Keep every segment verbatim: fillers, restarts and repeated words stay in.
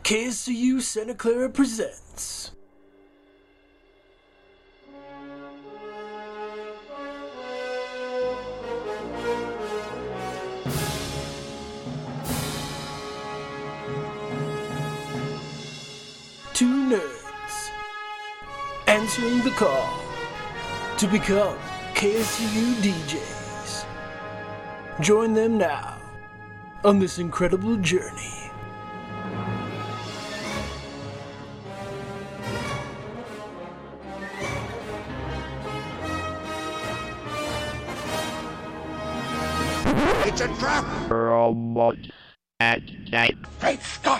K S C U Santa Clara presents Two nerds answering the call to become K S C U D Js. Join them now on this incredible journey. It's a trap! Robot at night. Great Scott!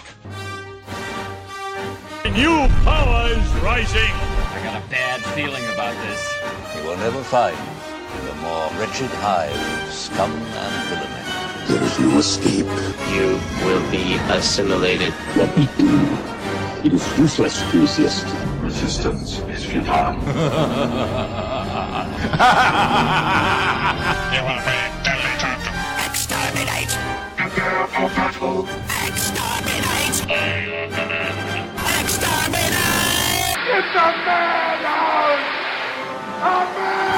New powers rising! I got a bad feeling about this. You will never find in the more wretched hive of scum and villainy. There is no escape. You will be assimilated. What we do, it is useless to resist. Resistance is futile. You will be deleted. Exterminate! Prepare for battle! Exterminate! Exterminate! It's a madhouse! A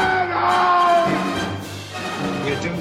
madhouse! You're doomed.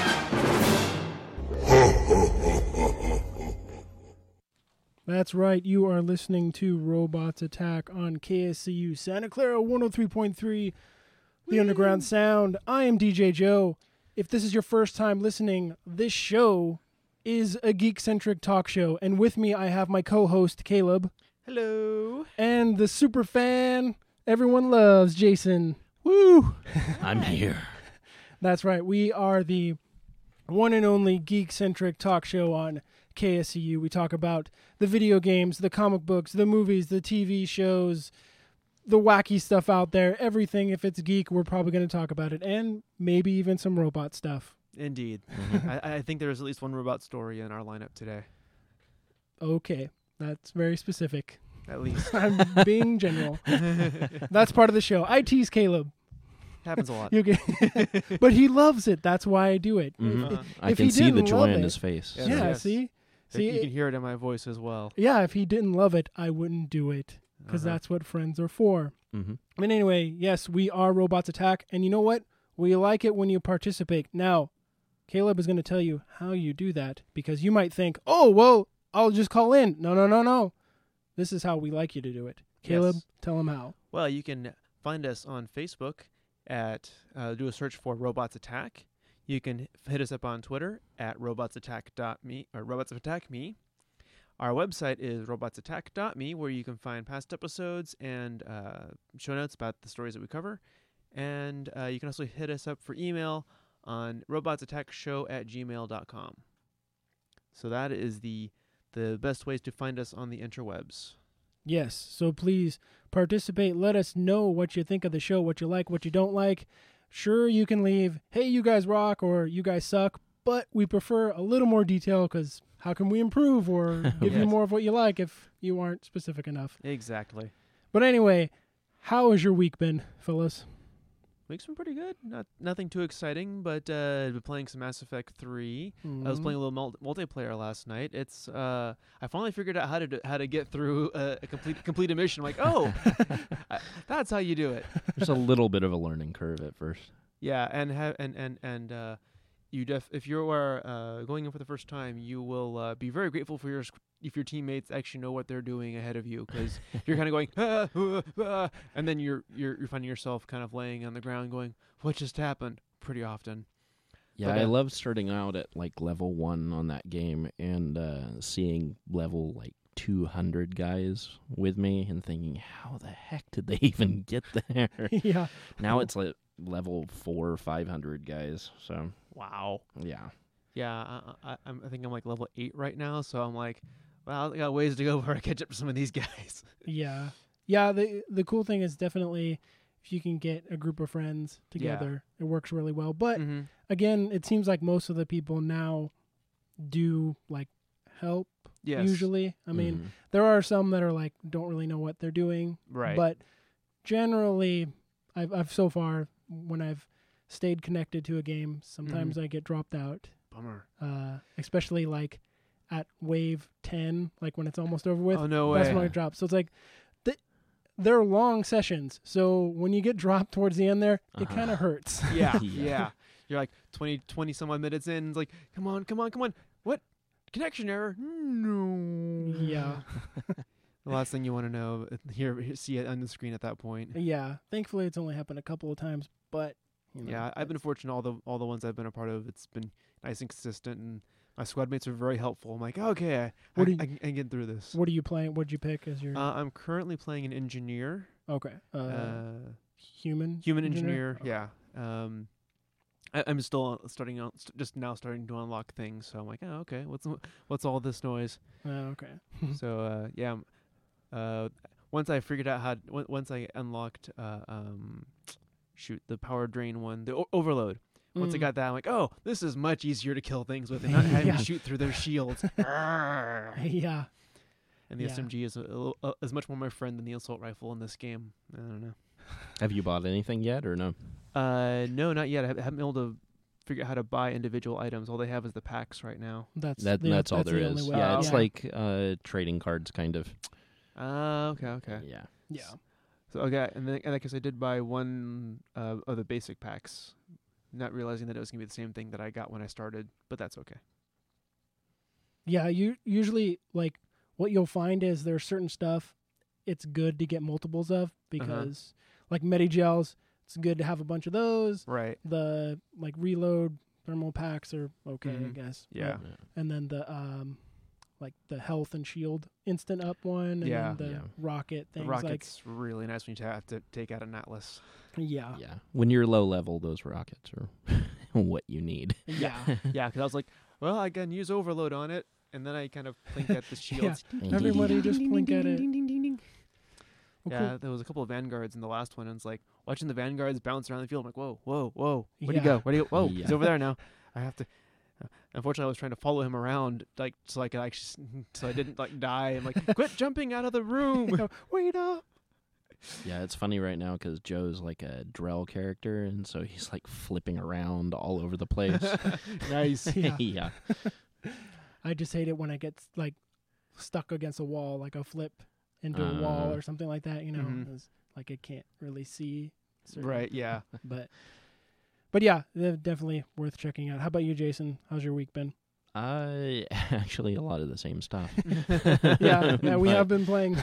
That's right, you are listening to Robots Attack on K S C U Santa Clara one oh three point three, The Underground Sound. I am D J Joe. If this is your first time listening, this show is a geek-centric talk show, and with me I have my co-host, Caleb. Hello. And the super fan everyone loves, Jason. Woo! I'm here. That's right, we are the one and only geek-centric talk show on K S C U. We talk about the video games, the comic books, the movies, the T V shows, the wacky stuff out there, everything. If it's geek, we're probably going to talk about it, and maybe even some robot stuff. Indeed. Mm-hmm. I, I think there's at least one robot story in our lineup today. Okay, that's very specific. At least. I'm being general. That's part of the show. I tease Caleb. Happens a lot. You get, but he loves it. That's why I do it. Mm-hmm. If, Uh-huh. if I can he see the didn't joy love in it- his face. Yes, Yeah, yes. see? See, you can hear it in my voice as well. Yeah, if he didn't love it, I wouldn't do it, because Uh-huh. that's what friends are for. Mm-hmm. But anyway, yes, we are Robots Attack, and you know what? We like it when you participate. Now, Caleb is going to tell you how you do that, because you might think, oh, well, I'll just call in. No, no, no, no. This is how we like you to do it. Caleb, Yes. tell him how. Well, you can find us on Facebook at, uh, do a search for Robots Attack. You can hit us up on Twitter at robotsattack.me or robotsattackme. Our website is robotsattack.me, where you can find past episodes and uh, show notes about the stories that we cover. And uh, you can also hit us up for email on robotsattackshow at gmail dot com. So that is the the best ways to find us on the interwebs. Yes, so please participate. Let us know what you think of the show, what you like, what you don't like. Sure, you can leave, hey, you guys rock, or you guys suck, but we prefer a little more detail, because how can we improve or give you Yes. more of what you like if you aren't specific enough? Exactly. But anyway, how has your week been, fellas? Week's been pretty good. Not nothing too exciting, but uh, I've been playing some Mass Effect three. I was Mhm. playing a little mul- multiplayer last night. It's uh, I finally figured out how to do, how to get through a, a complete complete a mission. I'm like, oh, I, that's how you do it. There's a little bit of a learning curve at first. Yeah, and ha- and and and uh, you def if you are uh, going in for the first time, you will uh, be very grateful for your sc- if your teammates actually know what they're doing ahead of you, because you're kind of going ah, ah, ah, and then you're you're you're finding yourself kind of laying on the ground going, what just happened? Pretty often. Yeah, But, I uh, love starting out at like level one on that game and uh, seeing level like two hundred guys with me and thinking, how the heck did they even get there? Yeah. Now it's like level four or five hundred guys. So Wow. yeah, Yeah, I, I, I'm- I think I'm like level eight right now, so I'm like, well, I got ways to go before I catch up to some of these guys. Yeah. Yeah, the the cool thing is definitely if you can get a group of friends Yeah. together, it works really well. But Mm-hmm. again, it seems like most of the people now do like help Yes. usually. I mean, Mhm. there are some that are like don't really know what they're doing, Right. but generally I've I've so far when I've stayed connected to a game, sometimes I get dropped out. Bummer. Uh especially like at wave ten, like when it's almost over with. Oh, no That's way. when it drops. So it's like, th- they're long sessions. So when you get dropped towards the end there, it Uh-huh. kind of hurts. Yeah, Yeah. yeah. You're like twenty, twenty some odd minutes in. And it's like, come on, come on, come on. What? Connection error? No. Yeah. The last thing you want to know, uh, hear, hear- see it on the screen at that point. Yeah. Thankfully, it's only happened a couple of times, but you know, Yeah, I've been it's- fortunate. All the all the ones I've been a part of, it's been nice and consistent, and my squad mates are very helpful. I'm like, okay, I, What I, do you- I, can- I can get through this. What are you playing? What'd you pick as your Uh, I'm currently playing an engineer, okay uh, uh, human human engineer. Okay. Yeah. Um, I, I'm still starting out, st- just now starting to unlock things. So I'm like, oh, okay, what's what's all this noise? Oh, okay. So uh, yeah, um, uh, once I figured out how, w- once I unlocked, uh, um, shoot, the power drain one, the o- overload. Once I Mm. got that, I'm like, oh, this is much easier to kill things with, and not having Yeah. to shoot through their shields. Yeah. And the Yeah. S M G is a, a, little- uh, is much more my friend than the assault rifle in this game. I don't know. Have you bought anything yet or no? Uh, no, not yet. I haven't been able to figure out how to buy individual items. All they have is the packs right now. That's That yeah, that's all that's there the only is. way. Yeah, it's yeah. like uh, trading cards, kind of. Ah, okay, okay. Yeah. yeah. So okay, and then and I guess I did buy one uh, of the basic packs, not realizing that it was gonna be the same thing that I got when I started. But that's okay. Yeah, you usually like what you'll find is there's certain stuff it's good to get multiples of because like Medigels, it's good to have a bunch of those. Right. The like reload thermal packs are okay, Mhm. I guess. Yeah. But- and then the um like the health and shield instant up one and Yeah. then the Yeah. rocket The things rocket's really nice when you have to take out an Atlas. like yeah. Yeah. When you're low level, those rockets are what you need. Yeah. Yeah, because I was like, well, I can use overload on it, and then I kind of blink at the shields. Everybody just blink at it. Well, Yeah, cool. there was a couple of vanguards in the last one, and it's like watching the vanguards bounce around the field. I'm like, whoa, whoa, whoa, where'd he Yeah. go? Where'd he go? Whoa, he's Yeah. over there now. I have to. Uh, unfortunately, I was trying to follow him around, like so I could actually, s- so I didn't like die. I'm like, quit jumping out of the room. Wait up. Yeah, it's funny right now because Joe's like a Drell character, and so he's like flipping around all over the place. Nice. Yeah. yeah. I just hate it when I get like stuck against a wall, like a flip into a wall Uh. or something like that. You know, Mhm. 'cause, like I can't really see. certain- Right. Yeah. But but yeah, they're definitely worth checking out. How about you, Jason? How's your week been? I actually a lot of the same stuff. Yeah, yeah, we But- have been playing.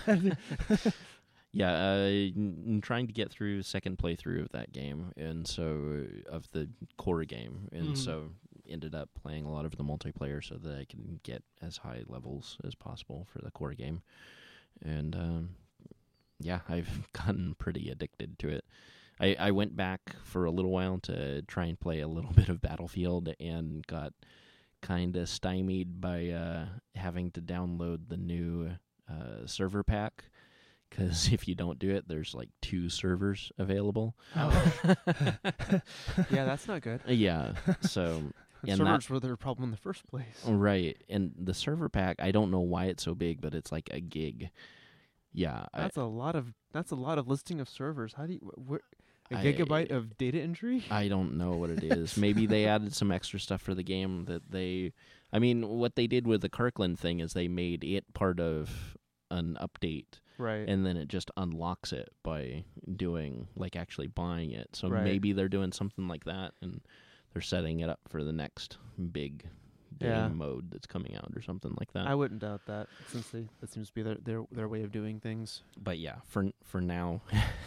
Yeah, uh, I'm trying to get through second playthrough of that game, and so of the core game, and Mhm. so ended up playing a lot of the multiplayer so that I can get as high levels as possible for the core game, and um, yeah, I've gotten pretty addicted to it. I, I went back for a little while to try and play a little bit of Battlefield, and got kind of stymied by uh, having to download the new uh, server pack. Because if you don't do it, there's like two servers available. Oh. Yeah, that's not good. Yeah, so The and servers that, were their problem in the first place. right, and the server pack, I don't know why it's so big, but it's like a gig. Yeah, I, That's a lot of that's a lot of listing of servers. How do you wh- where, a I- gigabyte of data entry? I don't know what it is. Maybe they added some extra stuff for the game that they. I mean, what they did with the Kirkland thing is they made it part of an update. Right. And then it just unlocks it by doing, like, actually buying it. So Right. maybe they're doing something like that, and they're setting it up for the next big game Yeah. mode that's coming out or something like that. I wouldn't doubt that, since they that seems to be their their, their way of doing things. But yeah, for for now,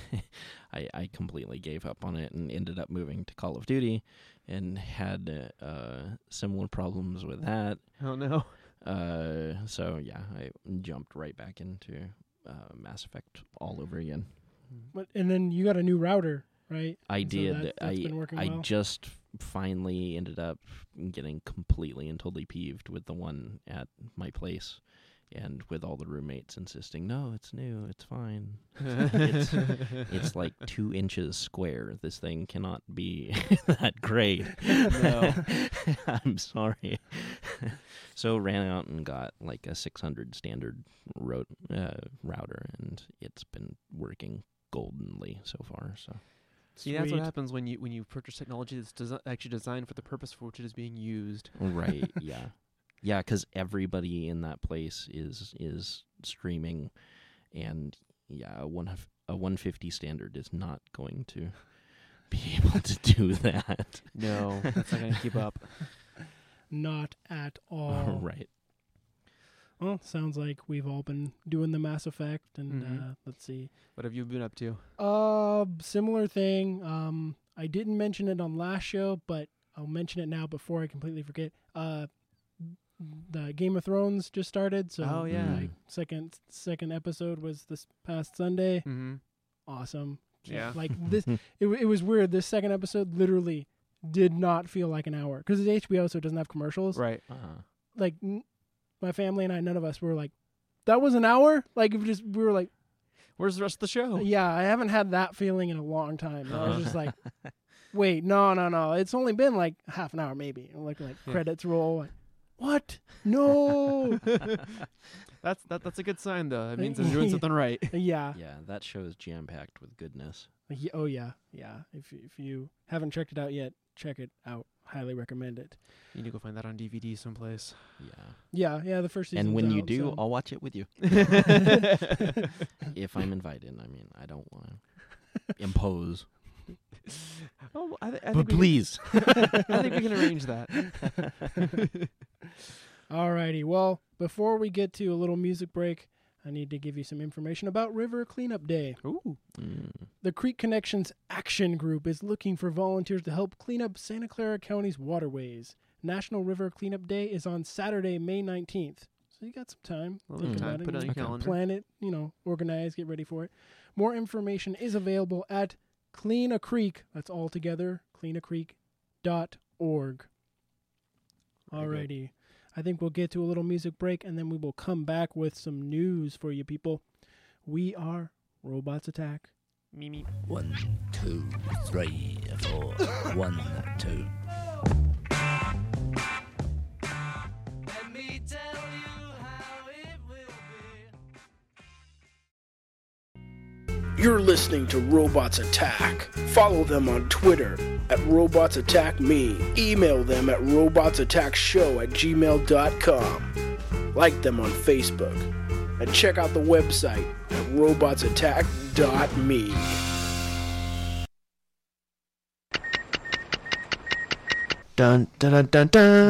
I I completely gave up on it and ended up moving to Call of Duty, and had uh, similar problems with that. Oh no. Uh, so yeah, I jumped right back into uh, Mass Effect all over again. But and then you got a new router, right? I And so did. that- that's I been working I well? just finally ended up getting completely and totally peeved with the one at my place, and with all the roommates insisting, "No, it's new. It's fine. it's it's like two inches square. This thing cannot be that great." No. I'm sorry. So ran out and got like a six hundred standard ro- uh, router, and it's been working goldenly so far. So. See, that's what Sweet. happens when you when you purchase technology that's desi- actually designed for the purpose for which it is being used. Right, yeah. Yeah, because everybody in that place is is streaming, and yeah, a one a one fifty standard is not going to be able to do that. No, that's not going to keep up. Not at all. Right. Well, sounds like we've all been doing the Mass Effect, and Mhm. uh, let's see. What have you been up to? Uh, similar thing. Um, I didn't mention it on last show, but I'll mention it now before I completely forget. Uh, the Game of Thrones just started, so Oh, yeah. my second second episode was this past Sunday. Mm-hmm. Awesome. Yeah. Like this, it w- it was weird. This second episode literally did not feel like an hour because it's H B O, so it doesn't have commercials. Right. Uh, Like n- my family and I, none of us were like, that was an hour. Like it was just we were like, Where's the rest of the show? yeah, I haven't had that feeling in a long time. I was just like, wait, no, no, no. It's only been like half an hour, maybe. And like, like Yeah. credits roll. Like, what? No. That's that. That's a good sign, though. It means they're doing something right. yeah. yeah, that show is jam packed with goodness. Ye- Oh yeah, yeah. If if you haven't checked it out yet, check it out. Highly recommend it. You need to go find that on D V D someplace. Yeah, Yeah, yeah. The first season. and when you do, I'll watch it with you oh, if I'm invited. I mean, I don't want to impose, well, I, th- I but think we please. Can, I think we can arrange that. Alrighty. Well, before we get to a little music break, I need to give you some information about River Cleanup Day. Ooh. Mm. The Creek Connections Action Group is looking for volunteers to help clean up Santa Clara County's waterways. National River Cleanup Day is on Saturday, May nineteenth. So you got some time. Well, Think Mm. about time. Put it on your Okay. calendar. Plan it, you know, organize, get ready for it. More information is available at Clean a Creek, that's all together, clean a creek dot org. Very good. Alrighty. I think we'll get to a little music break, and then we will come back with some news for you people. We are Robots Attack. Mimi. One, two, three, four. One, two. Let me tell you how it will be. You're listening to Robots Attack. Follow them on Twitter at Robots Attack Me. Email them at robotsattackshow at gmail dot com. Like them on Facebook. And check out the website at robots attack dot me. Dun dun dun dun dun.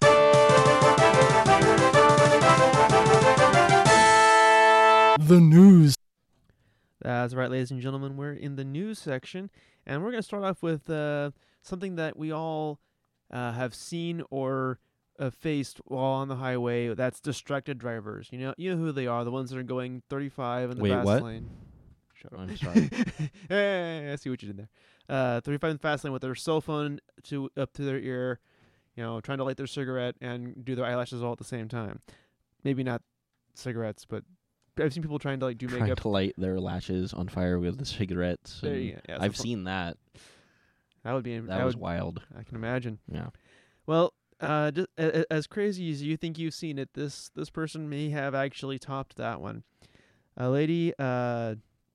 The news. That's right, ladies and gentlemen. We're in the news section, and we're going to start off with uh, something that we all uh, have seen or uh, faced while on the highway. That's distracted drivers. You know, you know who they are. The ones that are going thirty-five in the Wait, fast what? lane. Shut up. I'm sorry. Hey, I see what you did there. Uh, thirty-five in the fast lane with their cell phone to up to their ear, you know, trying to light their cigarette and do their eyelashes all at the same time. Maybe not cigarettes, but I've seen people trying to like do Trying makeup. to light their lashes on fire with the cigarettes. There and you go. Yeah, I've so- seen that. That would be That, that was would, wild. I can imagine. Yeah. Well, uh, just, a, a- as crazy as you think you've seen it, this this person may have actually topped that one. A lady. Uh,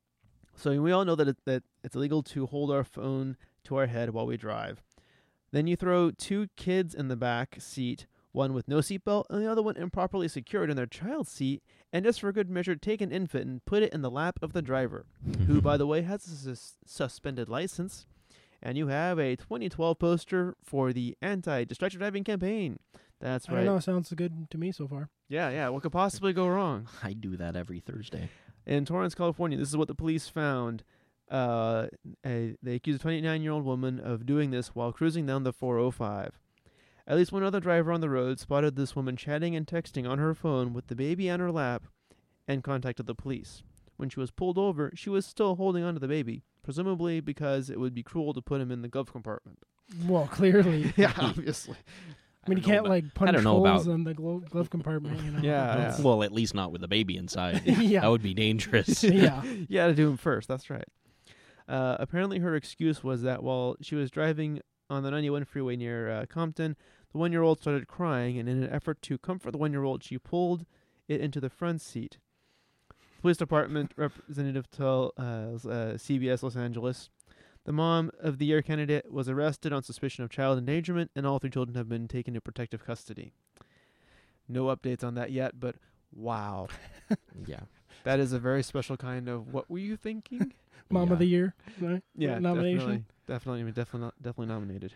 so we all know that it, that it's illegal to hold our phone to our head while we drive. Then you throw two kids in the back seat, one with no seatbelt and the other one improperly secured in their child's seat, and just for good measure, take an infant and put it in the lap of the driver, who, by the way, has a sus- suspended license. And you have a twenty twelve poster for the anti-distracted driving campaign. That's I right. don't know. Sounds good to me so far. Yeah, yeah. What could possibly go wrong? I do that every Thursday. In Torrance, California, this is what the police found. Uh, a, they accused a twenty-nine-year-old woman of doing this while cruising down the four oh five. At least one other driver on the road spotted this woman chatting and texting on her phone with the baby on her lap and contacted the police. When she was pulled over, she was still holding onto the baby, presumably because it would be cruel to put him in the glove compartment. Well, clearly. Yeah, obviously. I mean, you don't know can't about- like punch don't know holes about- in the glo- glove compartment. You know? Yeah, That's- Well, at least not with the baby inside. Yeah. That would be dangerous. Yeah. You had to do him first. That's right. Uh, apparently, her excuse was that while she was driving on the ninety-one freeway near uh, Compton, the one-year-old started crying, and in an effort to comfort the one-year-old, she pulled it into the front seat. Police department representative told uh, uh, C B S Los Angeles, the mom of the year candidate was arrested on suspicion of child endangerment, and all three children have been taken into protective custody. No updates on that yet, but wow. Yeah. That is a very special kind of what were you thinking? Mom Yeah. of the Year, right? Yeah, nomination. Definitely, definitely, definitely, not, definitely nominated.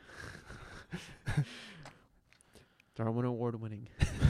Darwin Award winning.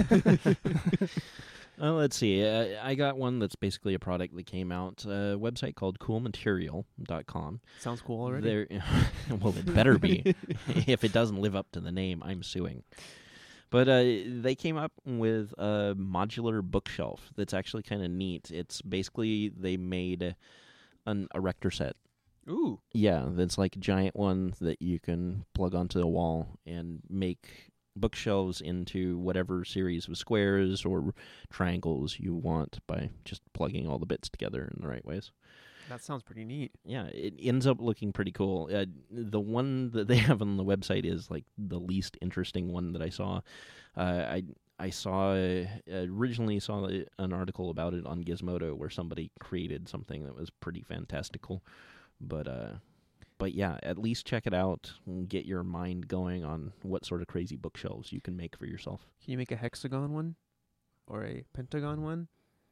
Well, let's see. Uh, I got one that's basically a product that came out. A website called cool material dot com. Sounds cool already. There, well, it better be. If it doesn't live up to the name, I'm suing. But uh, they came up with a modular bookshelf that's actually kind of neat. It's basically they made an erector set. Ooh. Yeah, that's like a giant one that you can plug onto the wall and make bookshelves into whatever series of squares or triangles you want by just plugging all the bits together in the right ways. That sounds pretty neat. Yeah, it ends up looking pretty cool. Uh, the one that they have on the website is like the least interesting one that I saw. Uh, I I saw uh, originally saw an article about it on Gizmodo where somebody created something that was pretty fantastical, but uh, but yeah, at least check it out and get your mind going on what sort of crazy bookshelves you can make for yourself. Can you make a hexagon one or a pentagon one?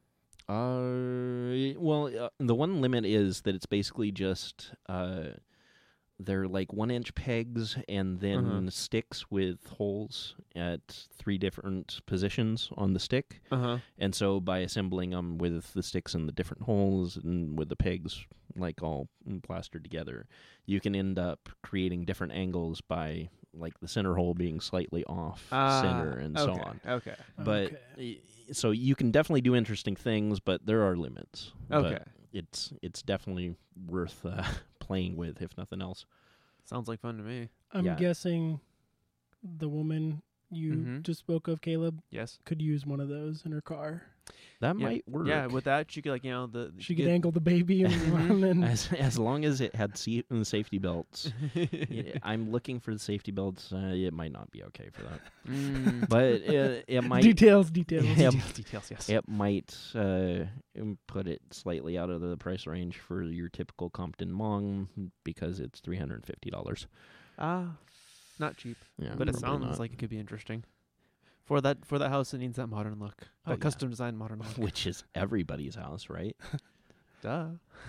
Uh, well, uh, the one limit is that it's basically just uh, they're like one inch pegs and then Uh-huh. sticks with holes at three different positions on the stick. Uh-huh. And so by assembling them with the sticks in the different holes and with the pegs like all plastered together, you can end up creating different angles by like the center hole being slightly off Ah, center and so okay, on. Okay. But Okay. y- so you can definitely do interesting things, but there are limits. Okay. But it's it's definitely worth uh, playing with, if nothing else. Sounds like fun to me. I'm Yeah. guessing the woman you Mhm. just spoke of, Caleb, Yes. could use one of those in her car. That Yeah. might work. Yeah, with that, you could, like, you know, the... She you could angle the baby and run and as as long as it had se- safety belts. Yeah, I'm looking for the safety belts. Uh, it might not be okay for that, Mm. but it, it might. details, details. Yeah, Details, details, yes. It might uh, um, put it slightly out of the price range for your typical Compton Mong because it's three hundred and fifty dollars. Ah, not cheap, Yeah, but it probably sounds not. like it could be interesting. For that for that house, it needs that modern look. Oh, That yeah. custom design modern look. Which is everybody's house, right? Duh.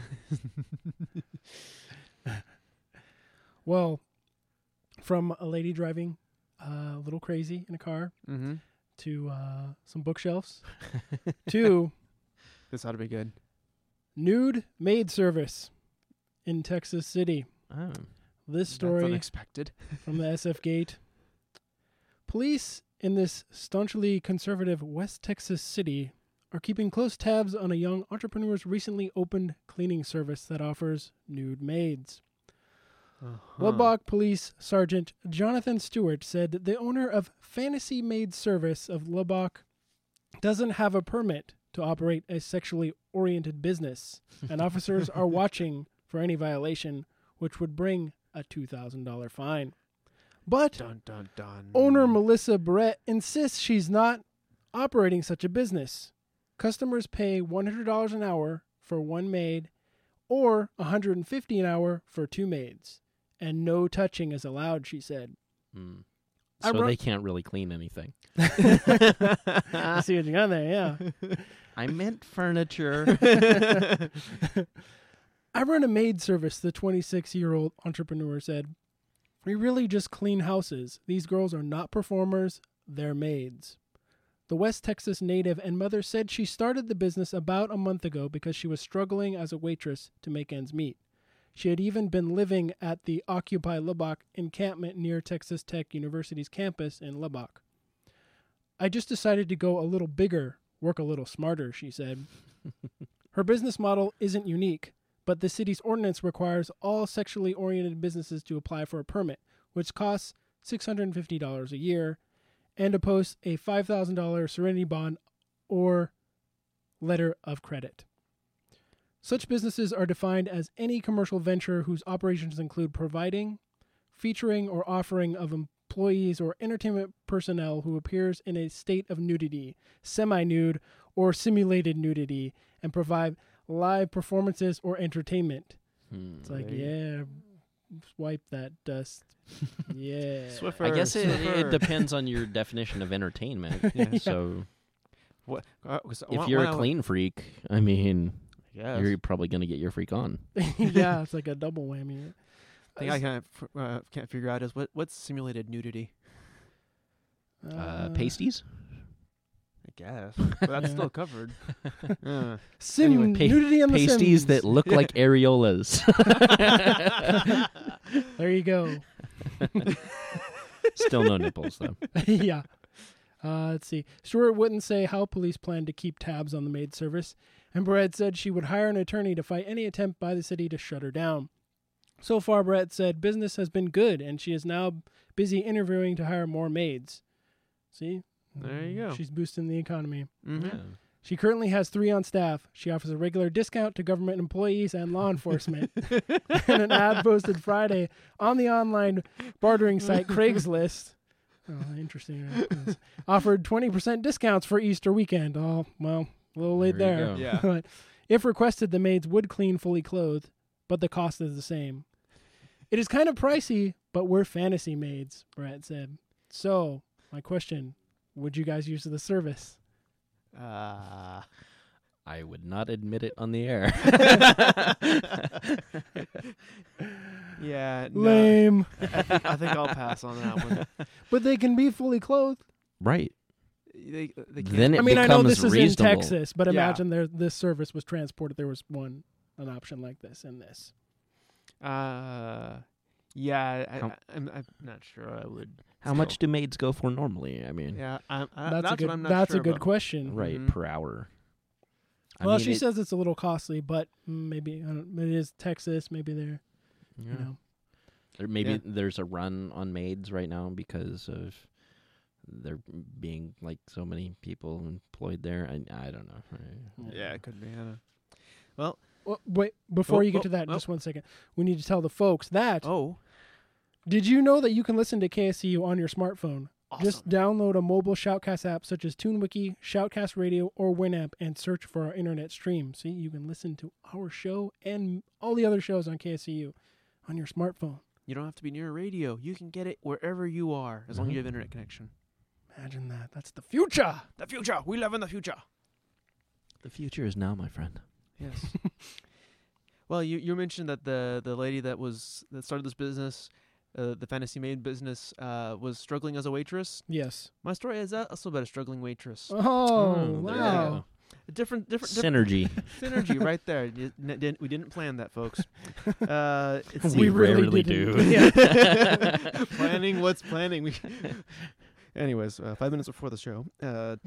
Well, from a lady driving uh, a little crazy in a car Mm-hmm. to uh, some bookshelves to This ought to be good. nude maid service in Texas City. Oh. This That's story unexpected. from the S F Gate. Police in this staunchly conservative West Texas city are keeping close tabs on a young entrepreneur's recently opened cleaning service that offers nude maids. Uh-huh. Lubbock Police Sergeant Jonathan Stewart said that the owner of Fantasy Maid Service of Lubbock doesn't have a permit to operate a sexually oriented business, and officers are watching for any violation, which would bring a two thousand dollars fine. But Dun dun dun. owner Melissa Brett insists she's not operating such a business. Customers pay one hundred dollars an hour for one maid or one hundred fifty dollars an hour for two maids. And no touching is allowed, she said. Mm. I So wrote- they can't really clean anything. I see what you got there, yeah. I meant furniture. I run a maid service, the twenty-six-year-old entrepreneur said. We really just clean houses. These girls are not performers, they're maids. The West Texas native and mother said she started the business about a month ago because she was struggling as a waitress to make ends meet. She had even been living at the Occupy Lubbock encampment near Texas Tech University's campus in Lubbock. I just decided to go a little bigger, work a little smarter, she said. Her business model isn't unique, but the city's ordinance requires all sexually oriented businesses to apply for a permit, which costs six hundred fifty dollars a year, and to post a five thousand dollars Serenity Bond or letter of credit. Such businesses are defined as any commercial venture whose operations include providing, featuring, or offering of employees or entertainment personnel who appears in a state of nudity, semi-nude, or simulated nudity, and provide live performances or entertainment. Hmm. It's like, Right. yeah, wipe that dust. Yeah. Swiffer. I guess it, Swiffer. it depends on your definition of entertainment. Yeah. So What? Uh, 'cause if one- you're one a hour- clean freak, I mean, Yes. you're probably going to get your freak on. Yeah, it's like a double whammy. thing I can't f- uh, can't figure out is what what's simulated nudity. Uh, pasties? I guess, but that's Yeah. still covered. Yeah. Sim Anyway, pa- nudity on the Pasties Sims. that look like areolas. There you go. Still no nipples, though. Yeah. Uh, let's see. Stewart wouldn't say how police plan to keep tabs on the maid service, and Brett said she would hire an attorney to fight any attempt by the city to shut her down. So far, Brett said business has been good, and she is now busy interviewing to hire more maids. See? There you go. She's boosting the economy. Mm-hmm. She currently has three on staff. She offers a regular discount to government employees and law enforcement. And an ad posted Friday on the online bartering site Craigslist. Oh, interesting. Right? Offered twenty percent discounts for Easter weekend. Oh, well, a little late There there. you go. Yeah. But if requested, the maids would clean fully clothed, but the cost is the same. It is kind of pricey, but we're fantasy maids, Brett said. So, my question, would you guys use the service? Uh, I would not admit it on the air. yeah. No, Lame. I think, I think I'll pass on that one. But they can be fully clothed. Right. They, they can't- Then it I mean, I know becomes this is reasonable. in Texas, but Yeah. imagine there this service was transported. There was one an option like this in this. Uh, yeah. I, How- I, I'm, I'm not sure. I would. How much do maids go for normally? I mean, Yeah. I'm, I, That's, that's a good. what I'm not that's sure a good about. question. right, Mhm. per hour. I Well, mean, she it- says it's a little costly, but maybe I don't, it is Texas. Maybe they're yeah. you know. Or maybe Yeah. there's a run on maids right now because of there being like so many people employed there. I I don't know. Yeah, it could be. I don't know. Well, Well, wait, before Oh, you get oh, to that, oh. just one second. We need to tell the folks that. oh, Did you know that you can listen to K S C U on your smartphone? awesome. Just download a mobile Shoutcast app such as TuneWiki, Shoutcast Radio, or Winamp and search for our internet stream. See, you can listen to our show and all the other shows on K S C U on your smartphone. You don't have to be near a radio. You can get it wherever you are, as long as you have internet connection. Imagine that. That's the future. The future. We live in the future. The future is now, my friend. Yes. Well, you you mentioned that the the lady that was that started this business, uh, the fantasy maid business, uh, was struggling as a waitress. Yes. My story is that also about a struggling waitress. Oh, there you wow. go. A different different, different Synergy. synergy right there. You n- didn't, we didn't plan that, folks. Uh, it's We We really rarely didn't. do. Yeah. planning. What's planning? We. Anyways, uh, five minutes before the show. Uh,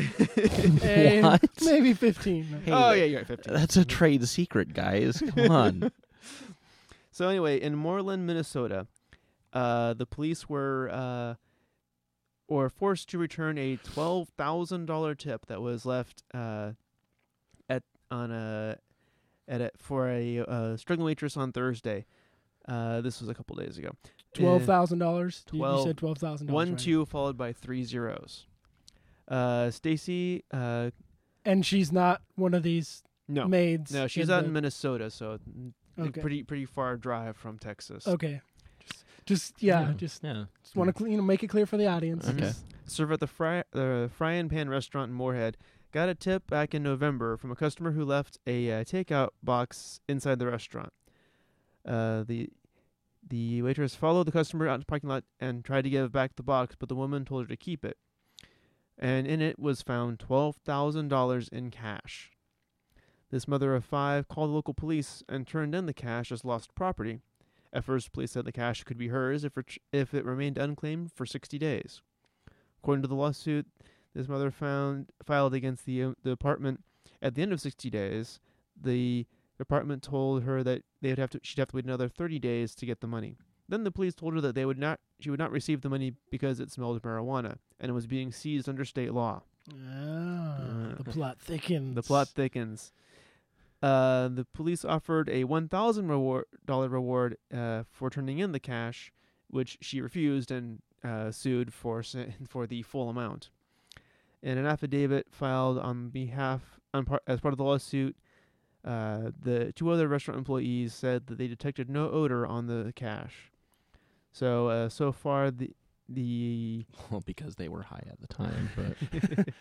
And What? maybe fifteen. Hey, oh that- yeah, you're right. Fifteen. That's a trade secret, guys. Come on. So anyway, in Moreland, Minnesota, uh, the police were uh, were forced to return a twelve thousand dollar tip that was left uh, at on a at a, for a uh, struggling waitress on Thursday. Uh, this was a couple days ago. Twelve Uh, thousand dollars. You twelve- said twelve thousand dollars. One two followed by three zeros. Uh, Stacy, uh, And she's not one of these no, maids. no, she's in out the- in Minnesota, so mm, Okay. pretty pretty far drive from Texas. Okay. Just, just yeah, Yeah. just Yeah. just want to you know make it clear for the audience. Okay. Serve at the Fry the Fry and Pan restaurant in Moorhead. Got a tip back in November from a customer who left a uh, takeout box inside the restaurant. Uh, the the waitress followed the customer out to the parking lot and tried to give back the box, but the woman told her to keep it. And in it was found twelve thousand dollars in cash. This mother of five called the local police and turned in the cash as lost property. At first, police said the cash could be hers if it, if it remained unclaimed for sixty days. According to the lawsuit, this mother found filed against the uh, the apartment at the end of sixty days. The department told her that they would have to she'd have to wait another thirty days to get the money. Then the police told her that they would not she would not receive the money because it smelled of marijuana and it was being seized under state law. Ah, Uh, the plot thickens. The plot thickens. Uh, the police offered a one thousand reward dollar reward uh, for turning in the cash, which she refused and uh, sued for sa- for the full amount. In an affidavit filed on behalf on par- as part of the lawsuit, Uh, the two other restaurant employees said that they detected no odor on the cash. So uh, so far the the Well, because they were high at the time, but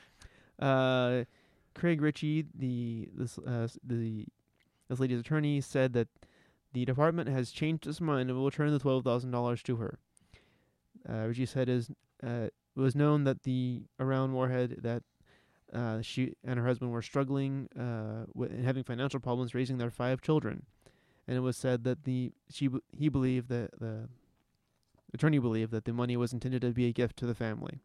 uh, Craig Ritchie, the this uh, s- the this lady's attorney, said that the department has changed its mind and will return the twelve thousand dollars to her. Uh, Ritchie said is uh, it was known that the around Moorhead that uh, she and her husband were struggling uh, with, and having financial problems raising their five children, and it was said that the she b- he believed that the attorney believed that the money was intended to be a gift to the family.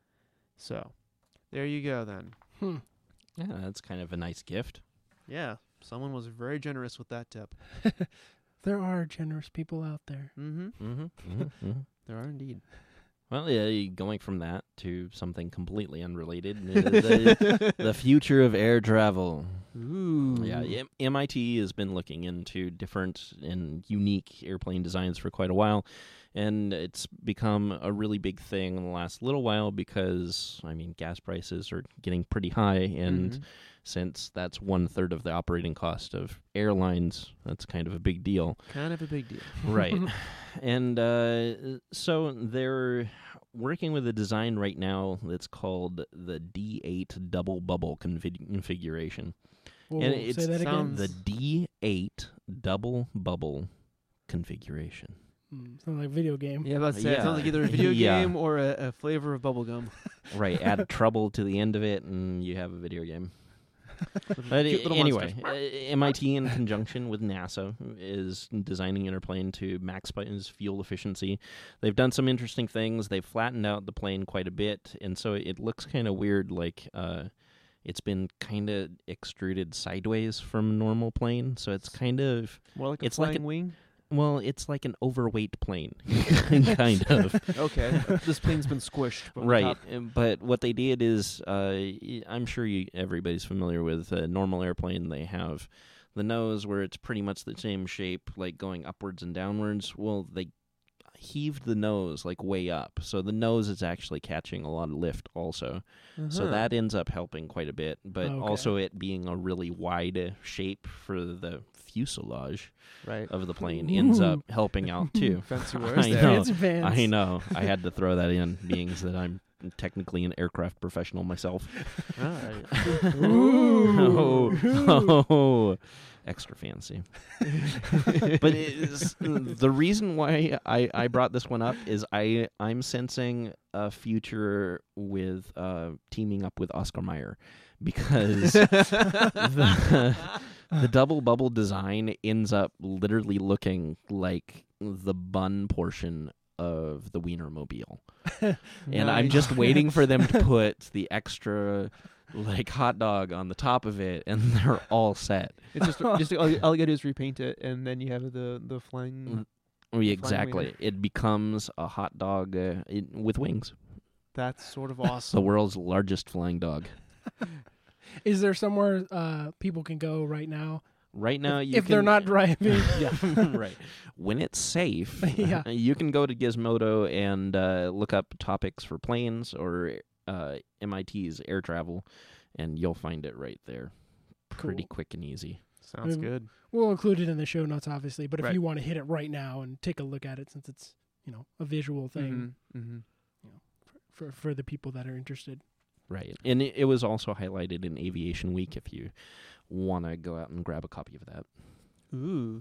So, there you go then. Hmm. yeah, that's kind of a nice gift. Yeah, someone was very generous with that tip. There are generous people out there. Mm-hmm. Mm-hmm. mm-hmm, mm-hmm. There are indeed. Well, yeah, y- going from that to something completely unrelated, uh, the, the future of air travel. Ooh. Yeah, M- M I T has been looking into different and unique airplane designs for quite a while, and it's become a really big thing in the last little while because, I mean, gas prices are getting pretty high, and Mhm. since that's one third of the operating cost of airlines, that's kind of a big deal. Kind of a big deal. Right. And uh, so they're working with a design right now that's called the D eight double bubble config- configuration. Whoa, and whoa, it say that again. sounds- The D eight double bubble configuration. Mm, sounds like a video game. Yeah, about to say, it Yeah. sounds like either a video Yeah. game or a, a flavor of bubblegum. Right. Add trouble to the end of it, and you have a video game. But Cute little anyway, monsters. uh, M I T, in conjunction with NASA, is designing an airplane to maximize fuel efficiency. They've done some interesting things. They've flattened out the plane quite a bit, and so it looks kind of weird, like uh, it's been kind of extruded sideways from a normal plane. So it's kind of, More like a It's like flying a- wing. well, it's like an overweight plane, kind of. Okay, this plane's been squished. from the Right, top. uh, but what they did is, uh, y- I'm sure you, everybody's familiar with a normal airplane. They have the nose where it's pretty much the same shape, like going upwards and downwards. Well, they heaved the nose like way up, so the nose is actually catching a lot of lift also. So Uh-huh. that ends up helping quite a bit, but Okay. also it being a really wide uh, shape for the fuselage right. of the plane ends Ooh. up helping out too. Fancy words I there. know. Fancy pants. I know. I had to throw that in, being that I'm technically an aircraft professional myself. All right. oh, oh, extra fancy. But it's, the reason why I, I brought this one up is I I'm sensing a future with uh, teaming up with Oscar Mayer, because the, the double bubble design ends up literally looking like the bun portion of the Wienermobile. And I'm just waiting for them to put the extra like hot dog on the top of it, and they're all set. It's just just all, you- all you gotta do is repaint it, and then you have the the flying. Oh, yeah, exactly. wiener. It becomes a hot dog uh, it, with wings. That's sort of The awesome. world's largest flying dog. Is there somewhere uh, people can go right now Right now, you if can, they're not driving? yeah, right. When it's safe, Yeah. you can go to Gizmodo and uh, look up topics for planes or uh, M I T's air travel, and you'll find it right there. Pretty Cool. quick and easy. Sounds Um, good. We'll include it in the show notes, obviously. But if Right. you want to hit it right now and take a look at it, since it's you know a visual thing Mm-hmm. Mm-hmm. for for the people that are interested. Right. And it, it was also highlighted in Aviation Week if you want to go out and grab a copy of that. Ooh.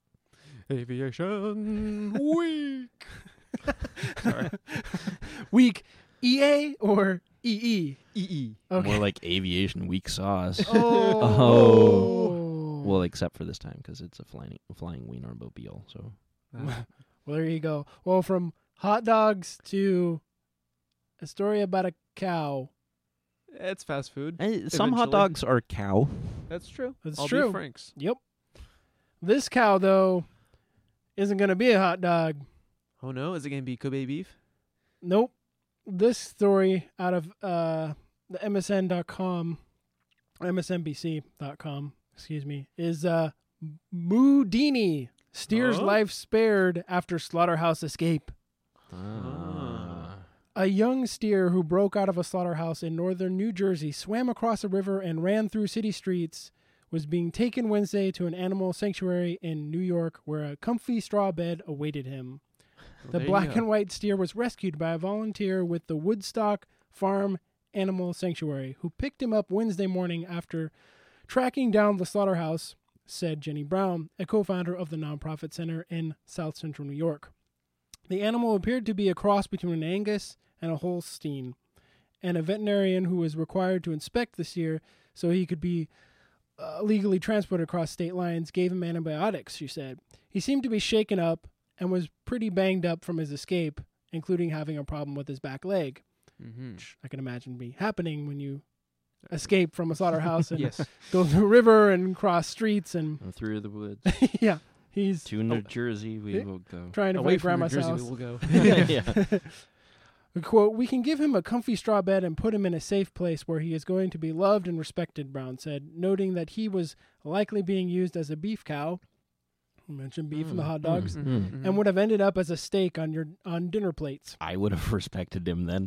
Aviation week. Sorry. Week E A or E E? E E. Okay. More like Aviation Week sauce. oh. Oh. Well, except for this time because it's a flying flying Wienermobile. So Well, there you go. Well, from hot dogs to a story about a cow. It's fast food. Eh, some hot Eventually. dogs are cow. That's true. That's I'll true. Be Frank's. Yep. This cow, though, isn't going to be a hot dog. Oh no, is it gonna be Kobe beef? Nope. This story out of uh, the M S N dot com, M S N B C dot com, excuse me, is uh, Moodini. Steer's Oh? life spared after slaughterhouse escape. Ah. A young steer who broke out of a slaughterhouse in northern New Jersey swam across a river and ran through city streets was being taken Wednesday to an animal sanctuary in New York where a comfy straw bed awaited him. Well, The there you black go. and white steer was rescued by a volunteer with the Woodstock Farm Animal Sanctuary, who picked him up Wednesday morning after tracking down the slaughterhouse, said Jenny Brown, a co-founder of the nonprofit center in South Central New York. The animal appeared to be a cross between an Angus and a Holstein, and a veterinarian who was required to inspect the steer so he could be uh, legally transported across state lines gave him antibiotics, she said. He seemed to be shaken up and was pretty banged up from his escape, including having a problem with his back leg, Mm-hmm. which I can imagine be happening when you escape from a slaughterhouse and Yes. go through a river and cross streets and And through the woods. yeah, he's To New Jersey we Eh? will go. trying to Away find from New grandma's Jersey, house. we will go. yeah. Quote, "We can give him a comfy straw bed and put him in a safe place where he is going to be loved and respected," Brown said, noting that he was likely being used as a beef cow. We mentioned beef in the hot dogs. Mm. Mhm. And would have ended up as a steak on your on dinner plates. I would have respected him then.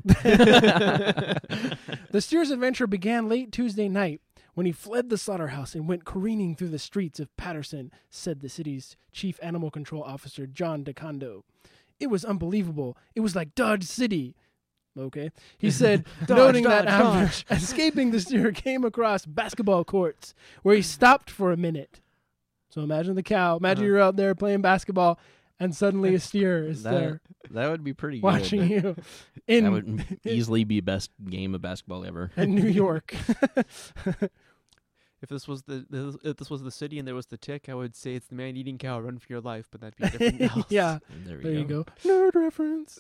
The steer's adventure began late Tuesday night when he fled the slaughterhouse and went careening through the streets of Patterson, said the city's chief animal control officer, John DeCondo. "It was unbelievable. It was like Dodge City." Okay. He said, noting that dodge, after escaping, the steer came across basketball courts where he stopped for a minute. So imagine the cow. Imagine Uh-huh. you're out there playing basketball and suddenly a steer is that, there that would be pretty watching good. you in That would easily be best game of basketball ever. in New York. If this was the, the if this was the city and there was the tick, I would say it's the man-eating cow. Run for your life, but that'd be different else. Yeah. There, we There you go. go. Nerd reference.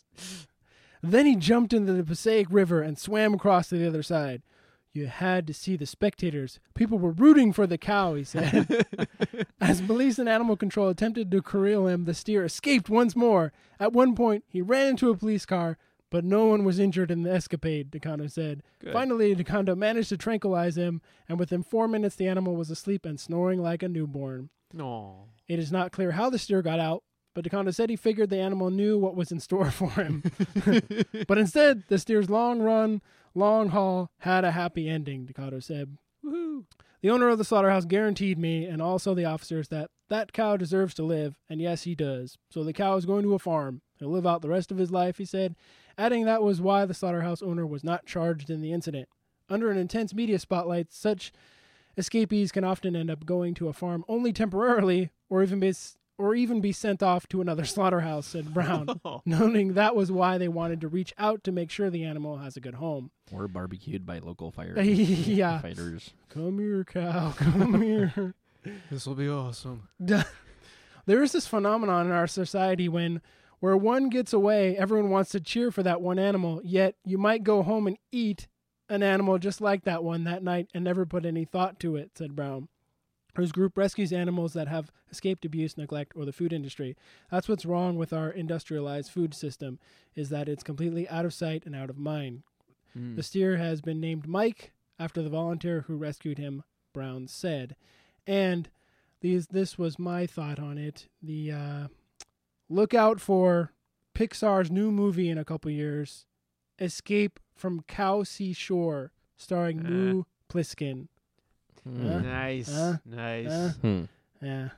Then he jumped into the Passaic River and swam across to the other side. "You had to see the spectators. People were rooting for the cow," he said. As police and animal control attempted to corral him, the steer escaped once more. At one point, he ran into a police car, but no one was injured in the escapade, DeCondo said. Good. Finally, DeCondo managed to tranquilize him, and within four minutes, the animal was asleep and snoring like a newborn. No. It is not clear how the steer got out, but DeCondo said he figured the animal knew what was in store for him. But instead, the steer's long run, long haul had a happy ending, DeCondo said. Woohoo. The owner of the slaughterhouse guaranteed me and also the officers that that cow deserves to live, and yes, he does. So the cow is going to a farm. He'll live out the rest of his life, he said, adding that was why the slaughterhouse owner was not charged in the incident. Under an intense media spotlight, such escapees can often end up going to a farm only temporarily or even be or even be sent off to another slaughterhouse, said Brown, noting that was why they wanted to reach out to make sure the animal has a good home. Or barbecued by local fire Yeah. fighters. Come here, cow, come here. This will be awesome. There is this phenomenon in our society when where one gets away, everyone wants to cheer for that one animal, yet you might go home and eat an animal just like that one that night and never put any thought to it, said Brown, whose group rescues animals that have escaped abuse, neglect, or the food industry. That's what's wrong with our industrialized food system, is that it's completely out of sight and out of mind. Mm. The steer has been named Mike after the volunteer who rescued him, Brown said. And these, this was my thought on it. The uh, look out for Pixar's new movie in a couple years, Escape from Cow Sea Shore, starring Uh. Moo Pliskin. Hmm. Uh, Nice. uh, nice. uh. Hmm. Yeah.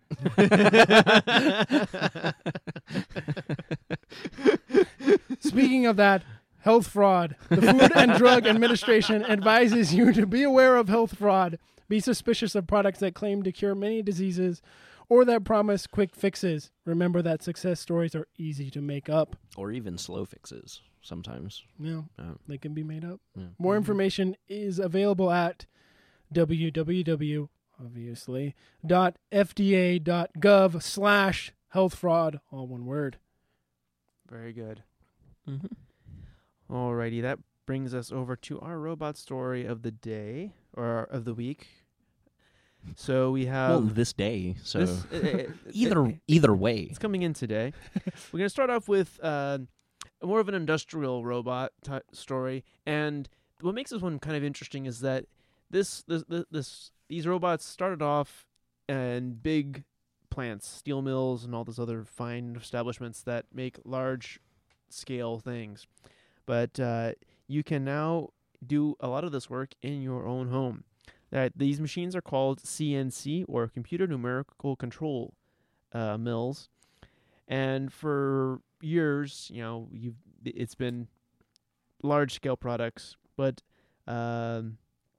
Speaking of that, health fraud. The Food and Drug Administration advises you to be aware of health fraud. Be suspicious of products that claim to cure many diseases or that promise quick fixes. Remember that success stories are easy to make up. Or even slow fixes sometimes. Yeah, Uh, they can be made up. yeah. More information is available at www, obviously, dot fda.gov slash health fraud, all one word. Very good. Mm-hmm. Alrighty, that brings us over to our robot story of the day, or of the week. So we have well, this day, so this, uh, uh, either it- either way. It's coming in today. We're going to start off with uh, more of an industrial robot t- story, and what makes this one kind of interesting is that this this this, this these robots started off in big plants, steel mills, and all those other fine establishments that make large scale things, but uh, you can now do a lot of this work in your own home. that these machines are called C N C, or computer numerical control uh, mills. And for years, you know, you've it's been large scale products, but um,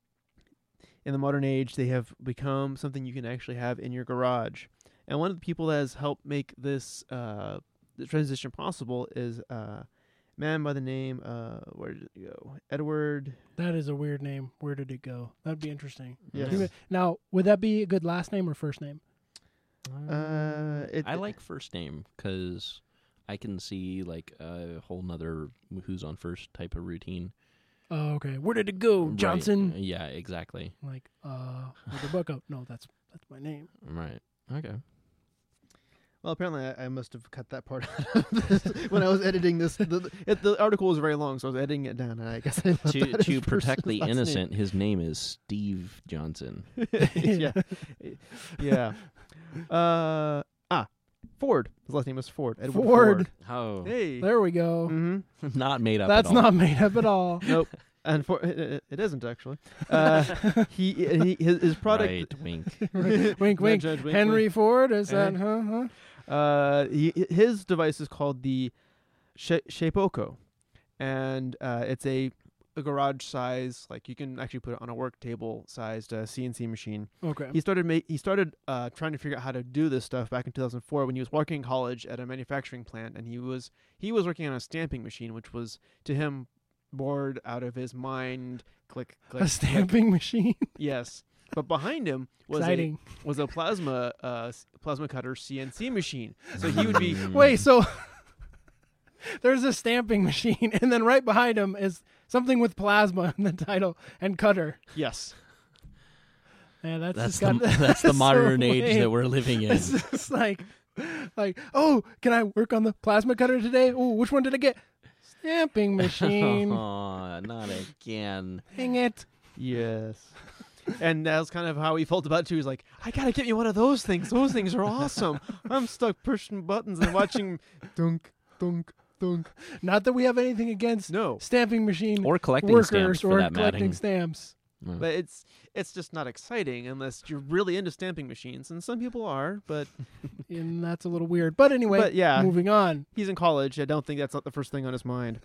in the modern age, they have become something you can actually have in your garage. And one of the people that has helped make this uh, the transition possible is uh, a man by the name, uh, where did it go? Edward. That is a weird name. Where did it go? That'd be interesting. Yes. Now, would that be a good last name or first name? Uh, it, I like first name because I can see like a whole nother who's on first type of routine. Oh, okay. Where did it go, Right. Johnson? Yeah, exactly. Like, uh, with the book up. No, that's that's my name. Right. Okay. Well, apparently I, I must have cut that part out of this when I was editing this. The, it, the article was very long, so I was editing it down, and I guess I left to out his to first protect and the last name. innocent, his name is Steve Johnson. yeah, yeah. Uh, ah, Ford. His last name is Ford. Edward Ford. Ford. Oh, Hey. There we go. Mm-hmm. not made up. That's at all. not made up at all. Nope. And for it, it isn't actually. Uh, he, he his, his product. Right, wink. wink, wink. Nudge, nudge, wink, Henry wink. Ford. Is that? Eh. Huh? Huh? Uh, he, his device is called the Sh- Shapeoko, and uh, it's a, a garage size. Like you can actually put it on a work table sized uh, C N C machine. Okay. He started ma- he started uh, trying to figure out how to do this stuff back in two thousand four when he was working in college at a manufacturing plant, and he was he was working on a stamping machine, which was to him bored out of his mind. Click, click, A stamping machine. click. Yes, but behind him was Exciting. a was a plasma uh, s- plasma cutter C N C machine. So he would be Wait, so there's a stamping machine, and then right behind him is something with plasma in the title and cutter. yes. Man, that's That's just the got, that's the so modern age lame. that we're living in. It's just like, like, oh, can I work on the plasma cutter today? Oh, which one did I get? Stamping machine. Aw, not again. Dang it. Yes. And that's kind of how he felt about it too. He's like, I gotta get me one of those things. Those things are awesome. I'm stuck pushing buttons and watching dunk, dunk, dunk. Not that we have anything against No. stamping machine Or collecting workers stamps for or that collecting matting. stamps. Mm. But it's it's just not exciting unless you're really into stamping machines, and some people are. But And that's a little weird. But anyway, But, yeah. moving on. he's in college. I don't think that's not the first thing on his mind.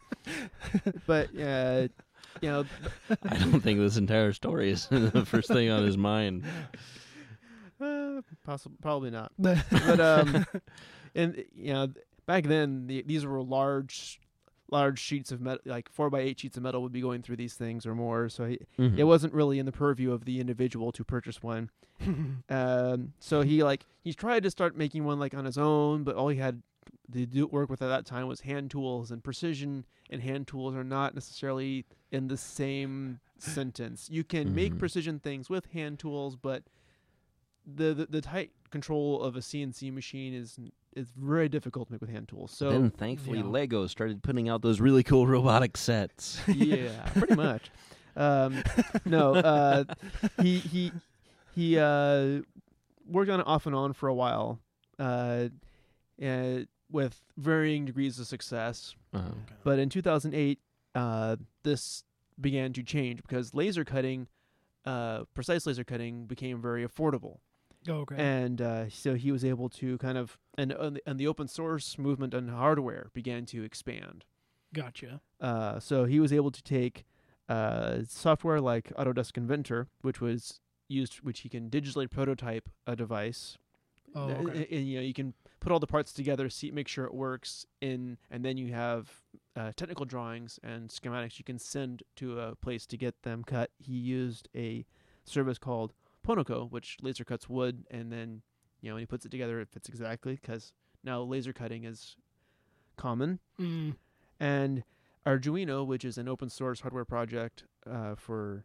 But uh, you know, I don't think this entire story is the first thing on his mind. uh, possibly probably not. But um, and you know, back then the, these were large, large sheets of metal, like four by eight sheets of metal would be going through these things or more. So he, Mhm. it wasn't really in the purview of the individual to purchase one. um, so he like he tried to start making one like on his own, but all he had to do work with at that time was hand tools, and precision and hand tools are not necessarily in the same sentence. You can make Mhm. precision things with hand tools, but the, the the tight control of a C N C machine is is very difficult to make with hand tools. So then thankfully Yeah. Lego started putting out those really cool robotic sets. yeah, pretty much. Um, no, uh, he he he uh, worked on it off and on for a while, uh, and with varying degrees of success. Uh-huh. But in two thousand eight, uh, this began to change because laser cutting, uh, precise laser cutting, became very affordable. Okay. And uh, so he was able to kind of, and, and the- and the open source movement on hardware began to expand. Gotcha. Uh, so he was able to take uh, software like Autodesk Inventor, which was used, which he can digitally prototype a device. Oh, Uh, okay. and, you know, you can put all the parts together, see, make sure it works in, and then you have uh, technical drawings and schematics you can send to a place to get them cut. He used a service called Ponoko, which laser cuts wood, and then, you know, when he puts it together, it fits exactly, because now laser cutting is common. Mm. And Arduino, which is an open source hardware project uh, for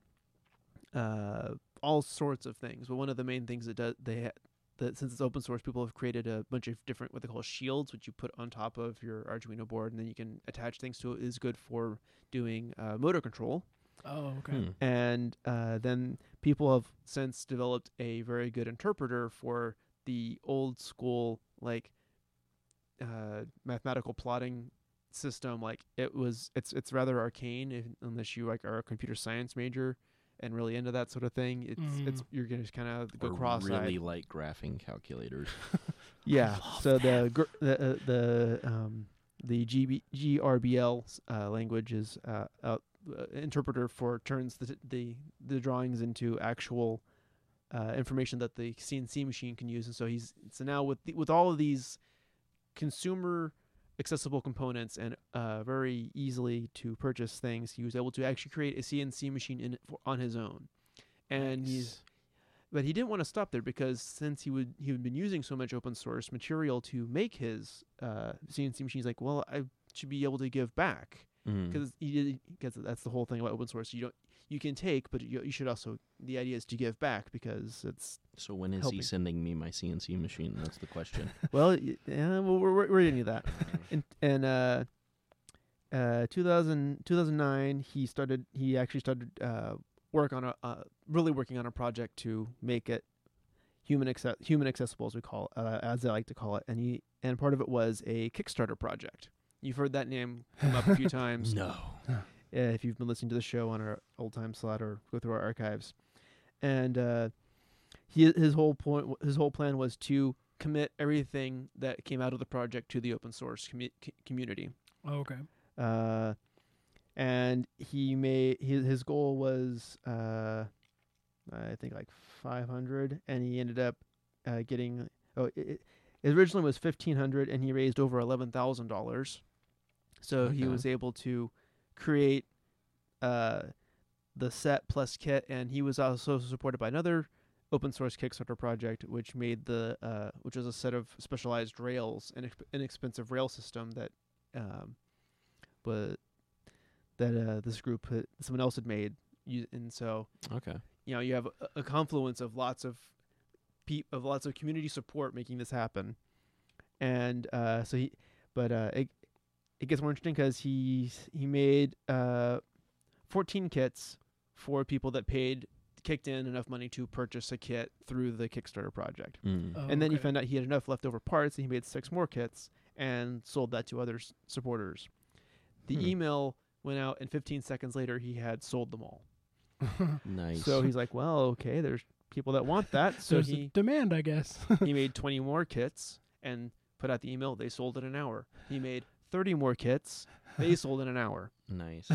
uh, all sorts of things. But one of the main things that does, they ha- that since it's open source, people have created a bunch of different what they call shields, which you put on top of your Arduino board, and then you can attach things to it. Is good for doing uh, motor control. Oh, okay. Hmm. And uh, then people have since developed a very good interpreter for the old school, like uh, mathematical plotting system. Like it was, it's it's rather arcane if, unless you like are a computer science major, and really into that sort of thing, it's Mm. it's you're gonna just kind of go Or cross-eyed. really like graphing calculators. Yeah. So the gr- the uh, the um the G B, G R B L uh, language is uh, uh, uh, interpreter for turns the the the drawings into actual uh, information that the C N C machine can use. And so he's so now with the, with all of these consumer accessible components and uh, very easily to purchase things, he was able to actually create a C N C machine in for, on his own. And he's But he didn't want to stop there because since he would he had been using so much open source material to make his uh, C N C machine, he's like, well, I should be able to give back Mm. because he because that's the whole thing about open source. You don't you can take, but you, you should also. The idea is to give back because it's So when is helping. he sending me my C N C machine? That's the question. well, y- yeah, well, we're we're, we're into that. And and uh, uh, two thousand, two thousand nine, he started. He actually started uh, work on a uh, really working on a project to make it human acce- human accessible, as we call uh, as I like to call it. And he and part of it was a Kickstarter project. You've heard that name come up a few times. No. Uh, if you've been listening to the show on our old time slot or go through our archives, and uh, he his whole point his whole plan was to commit everything that came out of the project to the open source commu- c- community. Oh, okay. Uh, and he made his his goal was uh, I think like five hundred, and he ended up uh, getting oh it, it originally was fifteen hundred, and he raised over eleven thousand dollars. So he Okay. was able to create uh, the set plus kit, and he was also supported by another open source Kickstarter project, which made the uh, which was a set of specialized rails, an inex- inexpensive rail system that um, but that uh, this group had, someone else had made, you, and so Okay. you know you have a, a confluence of lots of pe- of lots of community support making this happen, and uh, so he, but uh, it it gets more interesting because he he made uh, fourteen kits for people that paid kicked in enough money to purchase a kit through the Kickstarter project, Mm. Oh, and then he okay. found out he had enough leftover parts, and he made six more kits and sold that to other s- supporters. The Hmm. email went out, and fifteen seconds later, he had sold them all. Nice. So he's like, "Well, okay, there's people that want that." So There's a he demand, I guess. he made twenty more kits and put out the email. They sold in an hour. He made thirty more kits. They sold in an hour. nice.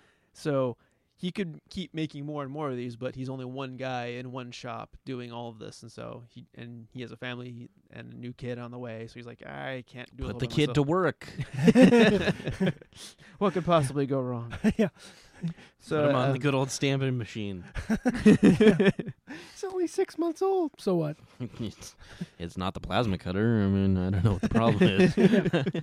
So he could keep making more and more of these, but he's only one guy in one shop doing all of this, and so he and he has a family and a new kid on the way. So he's like, I can't do it. Put all the by kid to myself." work. What could possibly go wrong? Yeah. So Put him on um, the good old stamping machine. He's only six months old. So what? it's, it's not the plasma cutter. I mean, I don't know what the problem is.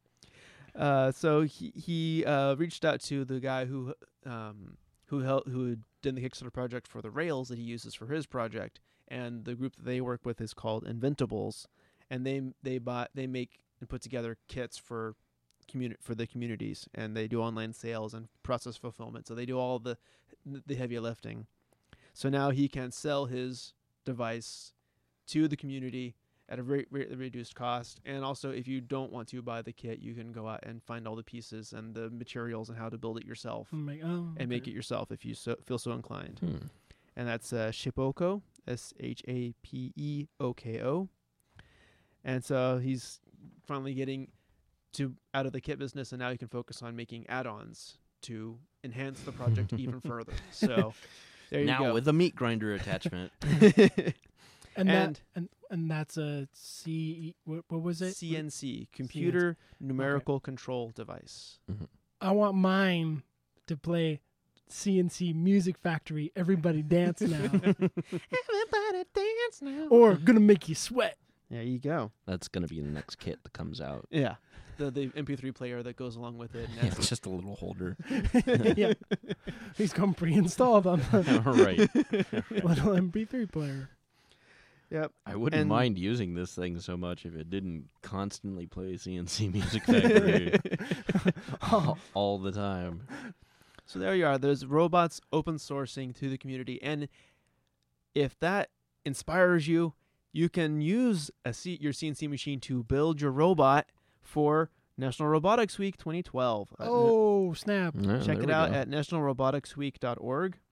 Uh, so he he uh, reached out to the guy who um, who hel- who did the Kickstarter project for the rails that he uses for his project, and the group that they work with is called Inventables, and they they buy they make and put together kits for communi- for the communities, and they do online sales and process fulfillment. So they do all the the heavy lifting. So now he can sell his device to the community at a very, very reduced cost. And also, if you don't want to buy the kit, you can go out and find all the pieces and the materials and how to build it yourself Make, oh, and make okay. it yourself if you so, feel so inclined. Hmm. And that's uh, Shipoko, S H A P E O K O. And so he's finally getting to out of the kit business, and now he can focus on making add-ons to enhance the project even further. So there you now go. with a meat grinder attachment. And, and- that and and that's a C. What, what was it? C N C, Computer Numerical Control Device. I want mine to play C N C Music Factory. Everybody dance now, Everybody dance now. or gonna make you sweat. There you go. That's going to be the next kit that comes out. Yeah. The the M P three player that goes along with it. And Yeah, has it's just a little holder. Yeah, he's come pre-installed on the All right. little M P three player. Yep. I wouldn't And- mind using this thing so much if it didn't constantly play C N C Music Factory all, all the time. So there you are. There's robots open sourcing to the community, and if that inspires you, you can use a C- your C N C machine to build your robot for National Robotics Week twenty twelve. Uh, Oh snap! Yeah, check there it we out go. at national robotics week dot org.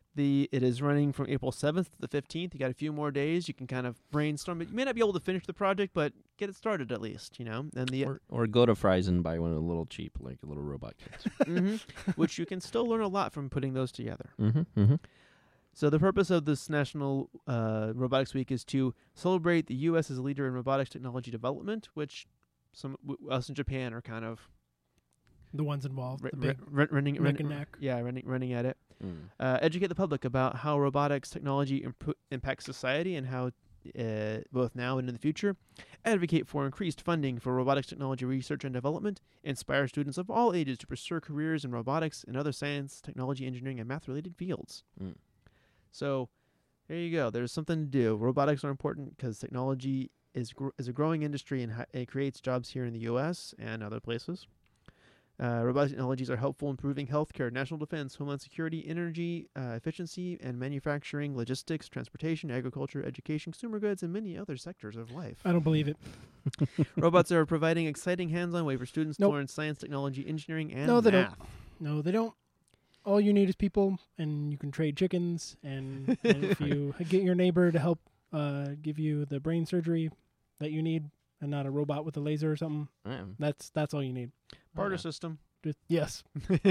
The it is running from April seventh to the fifteenth. You got a few more days. You can kind of brainstorm it. You may not be able to finish the project, but get it started at least, you know. And the Or, or go to Fry's and buy one a little cheap, like a little robot kits. hmm which you can still learn a lot from putting those together. mm-hmm, mm-hmm. So the purpose of this National uh, Robotics Week is to celebrate the U S as a leader in robotics technology development, which some w- us in Japan are kind of The ones involved, r- the big r- running, neck running, and neck. yeah, running, running at it. Mm. Uh, educate the public about how robotics technology imp- impacts society and how, uh, both now and in the future, advocate for increased funding for robotics technology research and development, inspire students of all ages to pursue careers in robotics and other science, technology, engineering, and math-related fields. Mm. So there you go. There's something to do. Robotics are important because technology is gr- is a growing industry and ha- it creates jobs here in the U S and other places. Uh, robotic technologies are helpful in improving healthcare, national defense, homeland security, energy uh, efficiency, and manufacturing, logistics, transportation, agriculture, education, consumer goods, and many other sectors of life. I don't believe it. Robots are providing exciting hands-on way for students Nope. to learn science, technology, engineering, and No, they don't. math. No, they don't. All you need is people, and you can trade chickens. And, and if you get your neighbor to help uh, give you the brain surgery that you need, and not a robot with a laser or something, Yeah. that's that's all you need. Barter yeah. system. Just, yes.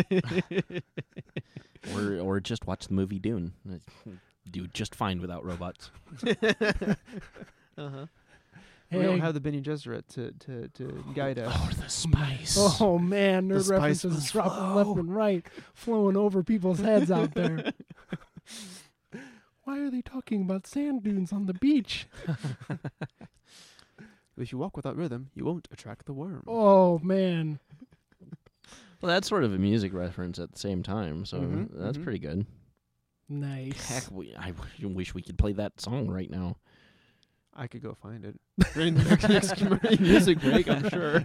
Or or just watch the movie Dune. Do just fine without robots. uh-huh. We don't Hey. have the Bene Gesserit to, to, to guide us. Or the spice. Oh man, The nerd spice references must dropping flow. left and right, flowing over people's heads out there. Why are they talking about sand dunes on the beach? If you walk without rhythm, you won't attract the worm. Oh man. Well, that's sort of a music reference at the same time, so Mhm, that's mhm. pretty good. Nice. Heck, we, I w- wish we could play that song right now. I could go find it during the next, next commercial music break, I'm sure.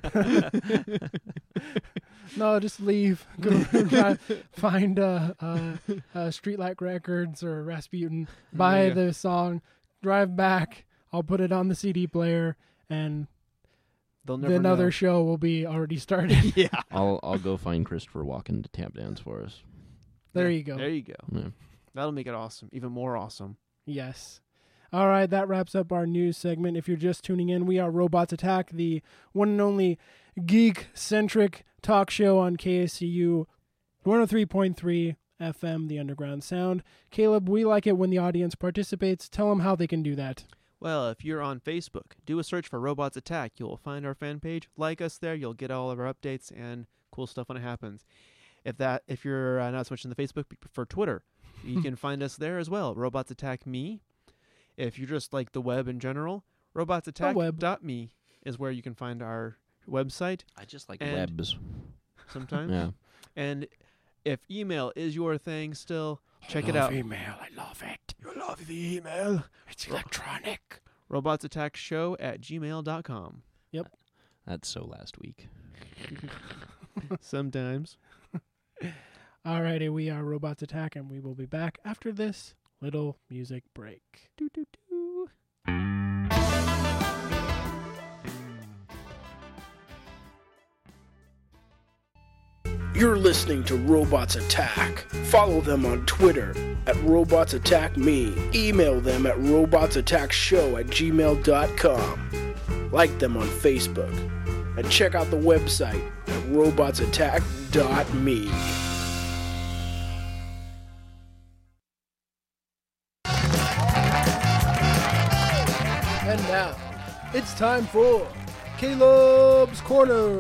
No, just leave. Go try, find uh, uh, uh, Streetlight Records or Rasputin. Buy Yeah. the song. Drive back. I'll put it on the C D player, and They'll never another know. show will be already started. Yeah. I'll I'll go find Christopher Walken to tap dance for us. There Yeah, you go. There you go. Yeah. That'll make it awesome. Even more awesome. Yes. All right, that wraps up our news segment. If you're just tuning in, we are Robots Attack, the one and only geek-centric talk show on K S C U one oh three point three F M, the Underground Sound. Caleb, we like it when the audience participates. Tell them how they can do that. Well, if you're on Facebook, do a search for Robots Attack. You'll find our fan page. Like us there. You'll get all of our updates and cool stuff when it happens. If that, if you're uh, not switching to Facebook, but prefer Twitter, you can find us there as well. Robots Attack Me. If you just like the web in general, robots attack dot me is where you can find our website. I just like And webs. Sometimes. Yeah. And if email is your thing still, check it out. Email, I love it. You love the email. It's electronic. robots attack show at gmail dot com. That's so last week. Sometimes. Alrighty, we are Robots Attack, and we will be back after this little music break. Doo, doo, doo. You're listening to Robots Attack. Follow them on Twitter at Robots Attack Me. Email them at robotsattackshow at gmail dot com. Like them on Facebook. And check out the website at robots attack dot me. And now, it's time for Caleb's Corner.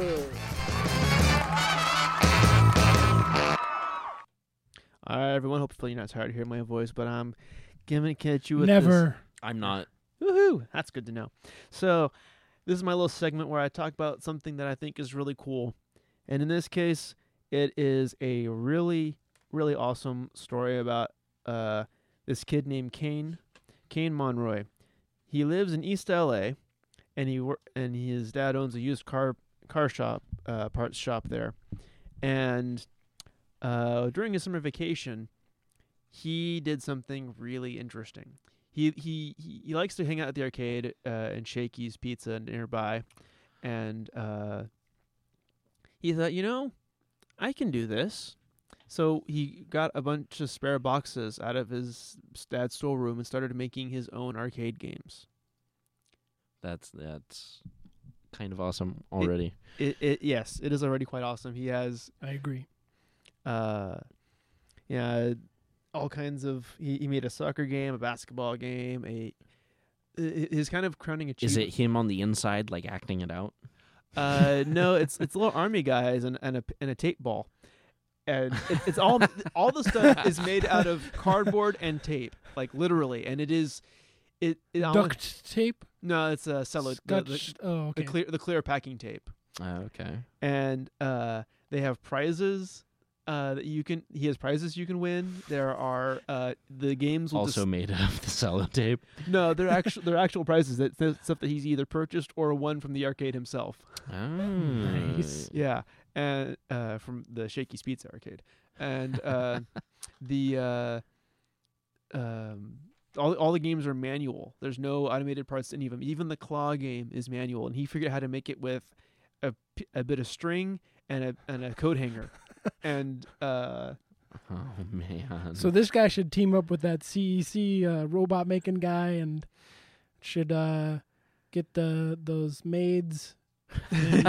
All right, everyone. Hopefully you're not tired of hearing my voice, but I'm gonna catch you with Never. I'm not. this. Woohoo! That's good to know. So, this is my little segment where I talk about something that I think is really cool, and in this case, it is a really, really awesome story about uh, this kid named Kane, Kane Monroy. He lives in East L A, and he wor- and his dad owns a used car car shop, uh, parts shop there, and uh, during his summer vacation, he did something really interesting. He he he, he likes to hang out at the arcade uh, and Shakey's Pizza nearby, and uh, he thought, you know, I can do this. So he got a bunch of spare boxes out of his dad's storeroom and started making his own arcade games. That's that's kind of awesome already. It, it yes, it is already quite awesome. He has I agree. uh yeah, all kinds of he, he made a soccer game, a basketball game, a i- his kind of crowning Is achievement. it him on the inside, like acting it out? Uh, no, it's it's little army guys and, and a and a tape ball, and it, it's all all the stuff is made out of cardboard and tape, like literally, and it is it. it Duct tape. No, it's a cello. The, the, Scotch. Oh, okay. the clear the clear packing tape, Uh, okay. and uh, they have prizes. Uh, that you can. He has prizes you can win. There are uh the games will Also dis- made of the sellotape. no, they're actual they're actual prizes. That that stuff that he's either purchased or won from the arcade himself. Oh. Nice. Yeah, and uh, from the Shakey's Pizza arcade, and uh, the uh, um, all all the games are manual. There's no automated parts to any of them. Even the claw game is manual, and he figured out how to make it with a, p- a bit of string and a and a coat hanger, and uh, Oh man. So this guy should team up with that C E C uh, robot making guy and should uh, get the those maids. And,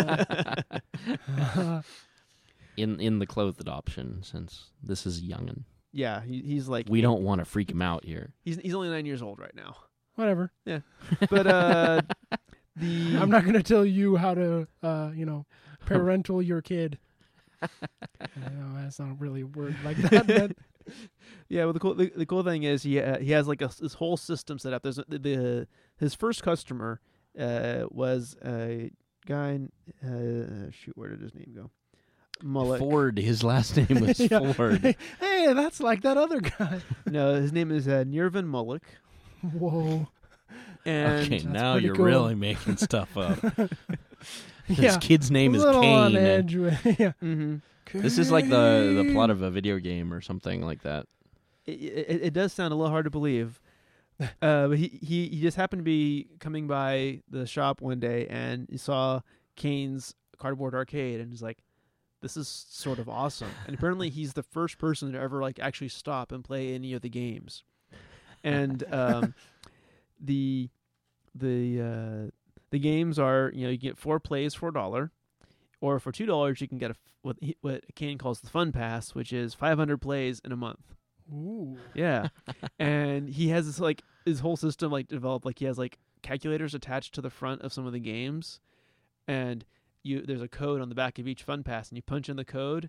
uh, in in the clothed option, since this is youngin. yeah, he, he's like We don't want to freak him out here. he's he's only nine years old right now, whatever. but uh, the I'm not going to tell you how to, uh, you know, parental your kid. I know that's not really a word like that, but Yeah, well, the cool the, the cool thing is he uh, he has like a this whole system set up. There's a, the, the his first customer uh, was a guy. In, uh, shoot, where did his name go? Mullick. Ford. His last name was Yeah. Ford. Hey, that's like that other guy. No, his name is uh, Nirvan Mullick. Whoa. And Okay, now pretty you're cool. really making stuff up. His Yeah, kid's name a is little on Kane. edge with- yeah. mm-hmm. This is like the the plot of a video game or something like that. it, it, it does sound a little hard to believe. Uh, but he, he, he just happened to be coming by the shop one day and he saw Kane's cardboard arcade and he's like, this is sort of awesome. And apparently he's the first person to ever like actually stop and play any of the games. And um, the the uh, the games are, you know, you get four plays for a dollar, or for two dollars you can get a f- what he, what Kane calls the Fun Pass, which is five hundred plays in a month. Ooh. Yeah, and he has this like his whole system like developed. Like he has like calculators attached to the front of some of the games, and you there's a code on the back of each Fun Pass, and you punch in the code,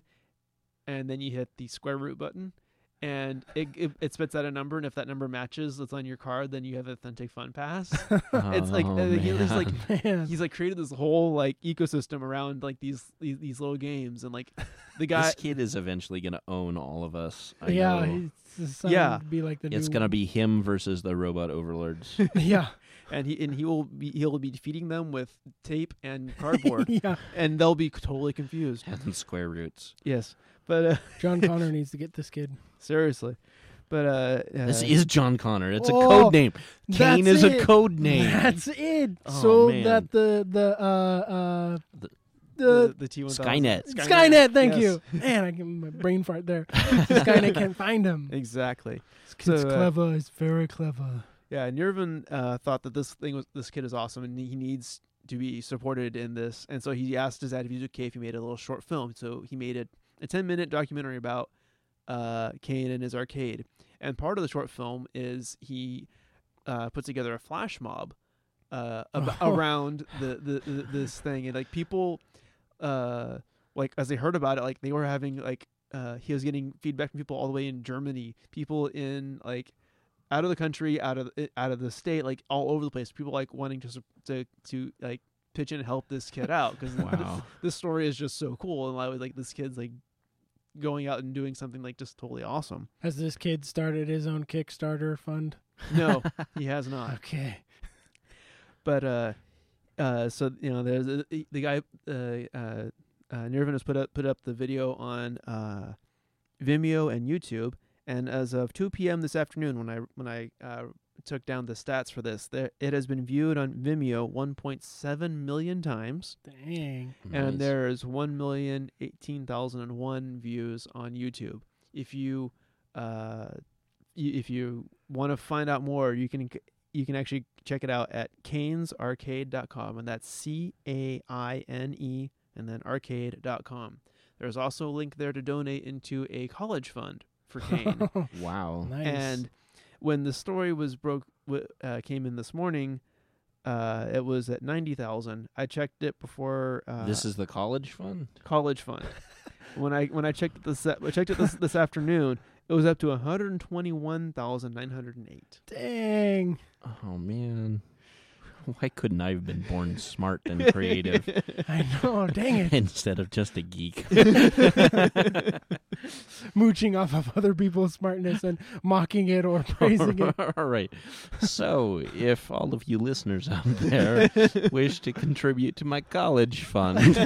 and then you hit the square root button, and it it, it spits out a number, and if that number matches that's on your card, then you have authentic Fun Pass. It's like Oh, uh, he- it's like Man. he's like created this whole like ecosystem around like these these, these little games, and like the guy. This kid is eventually gonna own all of us. I yeah, know. he's Yeah. to be like the It's new gonna be him versus the robot overlords. yeah, and he and he will be he'll be defeating them with tape and cardboard, yeah. and they'll be totally confused. and square roots. Yes, but uh, John Connor needs to get this kid. seriously, but uh, uh This is John Connor. It's Oh, a code name. Kane that's is it. a code name. That's it. Oh, so man. that the the uh uh The- the, the, the T one thousand. Skynet. Skynet. Thank yes. you. Man, I get my brain fart there. Skynet can't find him. Exactly. This kid's So, uh, clever. He's very clever. Yeah, Nirvan uh, thought that this thing was this kid is awesome, and he needs to be supported in this. And so he asked his dad if he was okay if he made a little short film. So he made a, a ten minute documentary about uh, Kane and his arcade. And part of the short film is he uh, put together a flash mob uh, ab- Oh. around the, the, the this thing, and like people, uh, like as they heard about it, like they were having like uh, he was getting feedback from people all the way in Germany, people in like out of the country, out of out of the state, like all over the place. People like wanting to sup- to to like pitch in and help this kid out because Wow. this story is just so cool, and like, like this kid's like going out and doing something like just totally awesome. Has this kid started his own Kickstarter fund? No, he has not. Okay. But uh, uh, so you know, there's a, the guy uh, uh, uh, Nirvan has put up put up the video on uh, Vimeo and YouTube, and as of two p.m. this afternoon, when I when I uh, took down the stats for this. There, it has been viewed on Vimeo one point seven million times. Dang. And Nice. there's one million eighteen thousand one views on YouTube. If you uh, y- if you want to find out more, you can you can actually check it out at canes arcade dot com, and that's C A I N E and then arcade dot com. There's also a link there to donate into a college fund for Kane. Wow. Nice. And when the story was broke, w- uh, came in this morning, uh, it was at ninety thousand. I checked it before. Uh, This is the college fund? college fund. when I when I checked it this I checked it this this afternoon, it was up to one hundred twenty-one thousand nine hundred eight. Dang. Oh, man. Why couldn't I have been born smart and creative I know. Dang it. instead of just a geek? Mooching off of other people's smartness and mocking it or praising it. All right. So, if all of you listeners out there wish to contribute to my college fund,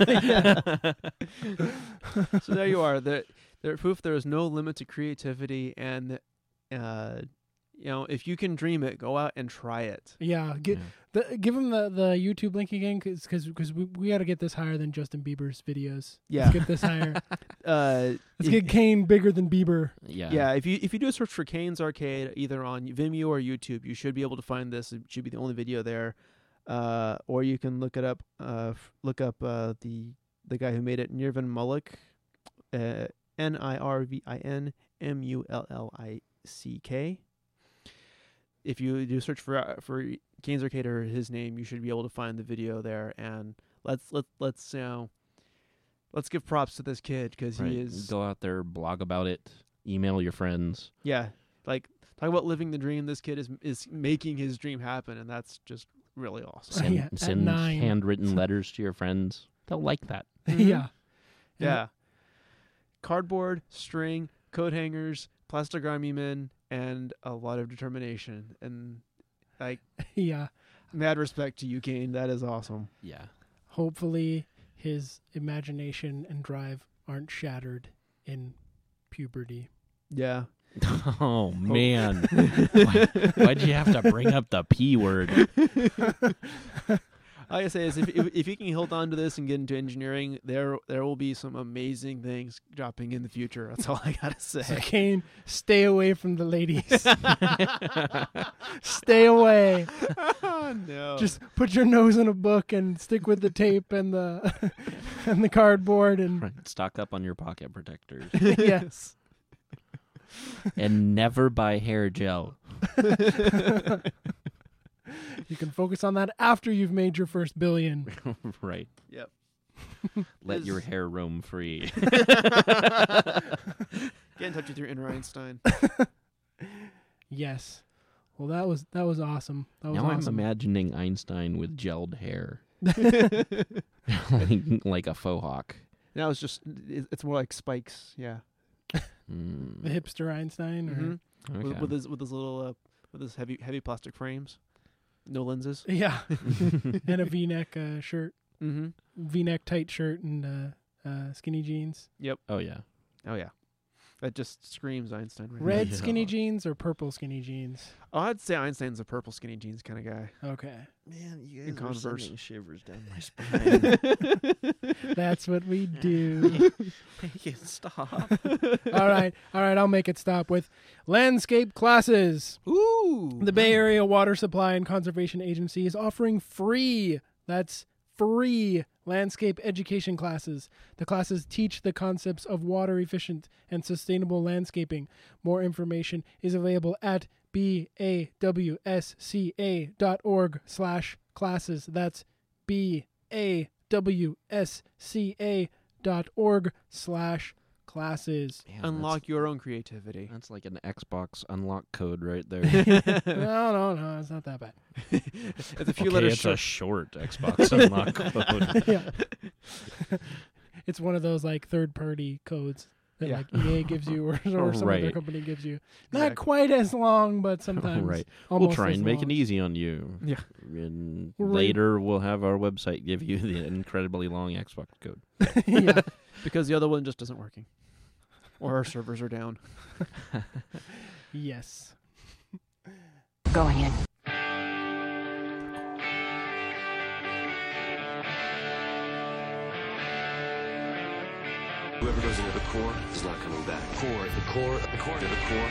So there you are. There, there proof there is no limit to creativity, and uh, you know, if you can dream it, go out and try it. Yeah. Get, Yeah. The, give him the, the YouTube link again, because because we, we got to get this higher than Justin Bieber's videos. Yeah. Let's get this higher. Uh, Let's if- get Kane bigger than Bieber. yeah. Yeah, if you if you do a search for Kane's Arcade either on Vimeo or YouTube, you should be able to find this. It should be the only video there, uh, or you can look it up. Uh, f- look up uh, the the guy who made it, Nirvin Mullick, uh, N I R V I N M U L L I C K. If you do search for uh, for Kane's Arcade or his name, you should be able to find the video there. And let's let let's you know, let's give props to this kid because Right. he is. Go out there, blog about it, email your friends. Yeah, like talk about living the dream. This kid is is making his dream happen, and that's just really awesome. Send, Yeah, at send nine. handwritten letters to your friends. They'll like that. Yeah. Yeah, cardboard, string, coat hangers, plastic army men, and a lot of determination. And like, Yeah. mad respect to you, Kane. That is awesome. Yeah. Hopefully his imagination and drive aren't shattered in puberty. Yeah. Oh, man. Why, why'd you have to bring up the P word? All I say is, if, if if you can hold on to this and get into engineering, there there will be some amazing things dropping in the future. That's all I gotta So say. Kane, stay away from the ladies. Stay away. Oh, no. Just put your nose in a book and stick with the tape and the and the cardboard and Right. Stock up on your pocket protectors. yes. And never buy hair gel. You can focus on that after you've made your first billion. Right. Yep. Let This- your hair roam free. Get in touch with your inner Einstein. Yes. Well, that was that was awesome. That was Now I'm awesome. imagining Einstein with gelled hair. like, like a faux hawk. Now it's just it- it's more like spikes. Yeah. Mm, The hipster Einstein. Or, Mm-hmm. okay. With, with his with his little uh, with his heavy heavy plastic frames, no lenses. Yeah. And a V-neck uh, shirt, Mm-hmm. V-neck tight shirt, and uh, uh, skinny jeans. Oh, yeah. Oh yeah, that just screams Einstein. Right Red Yeah. skinny jeans or purple skinny jeans? Oh, I'd say Einstein's a purple skinny jeans kind of guy. Okay. Man, you In Converse. shivers down my spine. That's what we do. Make it stop. All right. All right. I'll make it stop with landscape classes. Ooh, The Bay Area Water Supply and Conservation Agency is offering free, that's free, landscape education classes. The classes teach the concepts of water efficient and sustainable landscaping. More information is available at bawsca dot org slash classes. That's bawsca dot org slash classes. Man, unlock your own creativity. That's, that's like an Xbox unlock code right there. No, no, no, it's not that bad. It's a few okay, letters it's short. a short Xbox unlock code. Yeah. It's one of those like third party codes that Yeah. like E A gives you or, or some other Right. company gives you. Not Exactly. quite as long, but sometimes right. almost We'll try as and make long. it easy on you. Yeah. And Right. later we'll have our website give you the incredibly long Xbox code. Yeah. Because the other one just isn't working, or our servers are down. Yes. going in. Whoever goes into the core is not coming back. Core, the core, the core, to the core.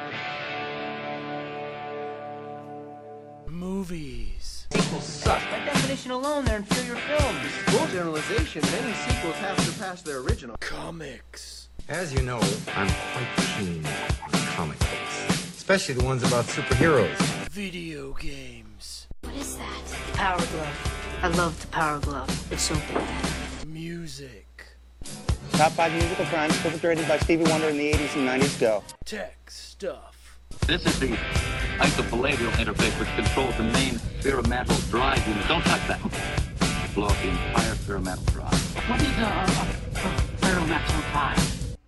Movies. Sequels suck. By definition alone, they're inferior films. Full generalization, many sequels have surpassed their original. Comics. As you know, I'm quite keen on comic books, especially the ones about superheroes. Video games. What is that? Power Glove. I love the Power Glove. It's so bad. Music. Top five musical crimes perpetrated by Stevie Wonder in the eighties and nineties go. Tech stuff. This is the isopalladial interface which controls the main pyramidal drive unit. Don't touch that. Blow up the entire pyramidal drive. What is a, a, a pyramidal drive?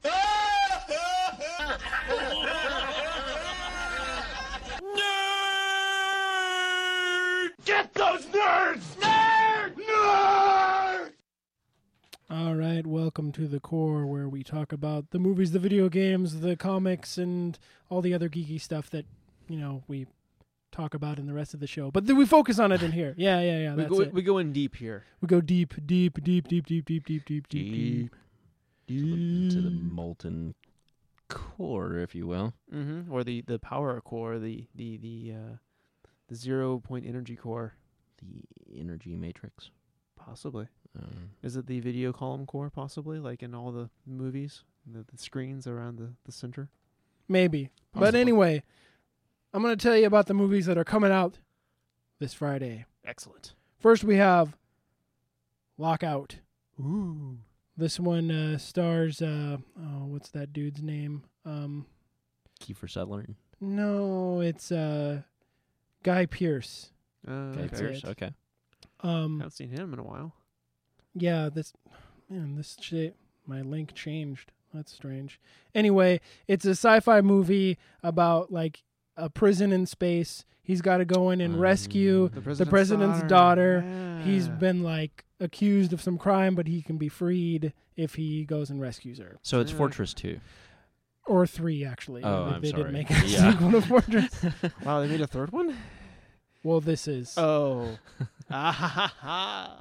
Get those nerds! Nerd! Nerd! All right, welcome to The Core, where we talk about the movies, the video games, the comics, and all the other geeky stuff that, you know, we talk about in the rest of the show. But then we focus on it in here. Yeah, yeah, yeah, we that's go, it. We go in deep here. We go deep, deep, deep, deep, deep, deep, deep, deep, deep, Deep. deep. To the molten core, if you will. Mm-hmm. Or the, the power core, the the the uh, the zero point energy core. The energy matrix. Possibly. Um, Is it the video column core, possibly, like in all the movies? The, the screens around the, the center? Maybe. Possibly. But anyway, I'm going to tell you about the movies that are coming out this Friday. Excellent. First, we have Lockout. Ooh. This one uh, stars, uh, oh, what's that dude's name? Um, Kiefer Sutherland. no, it's uh, Guy Pearce. Uh, Guy That's Pearce. it. Okay. Um, haven't seen him in a while. Yeah, this man, this shit, my link changed. That's strange. Anyway, it's a sci-fi movie about like a prison in space. He's got to go in and Um, rescue The the president's president's daughter. daughter. He's Yeah. been like accused of some crime, but he can be freed if he goes and rescues her. So it's Yeah. Fortress two. Or three, actually. Oh, they, I'm they sorry. didn't make a Yeah. sequel to Fortress. Wow, they made a third one? Well, this is. Oh. Ah, ha, ha, ha.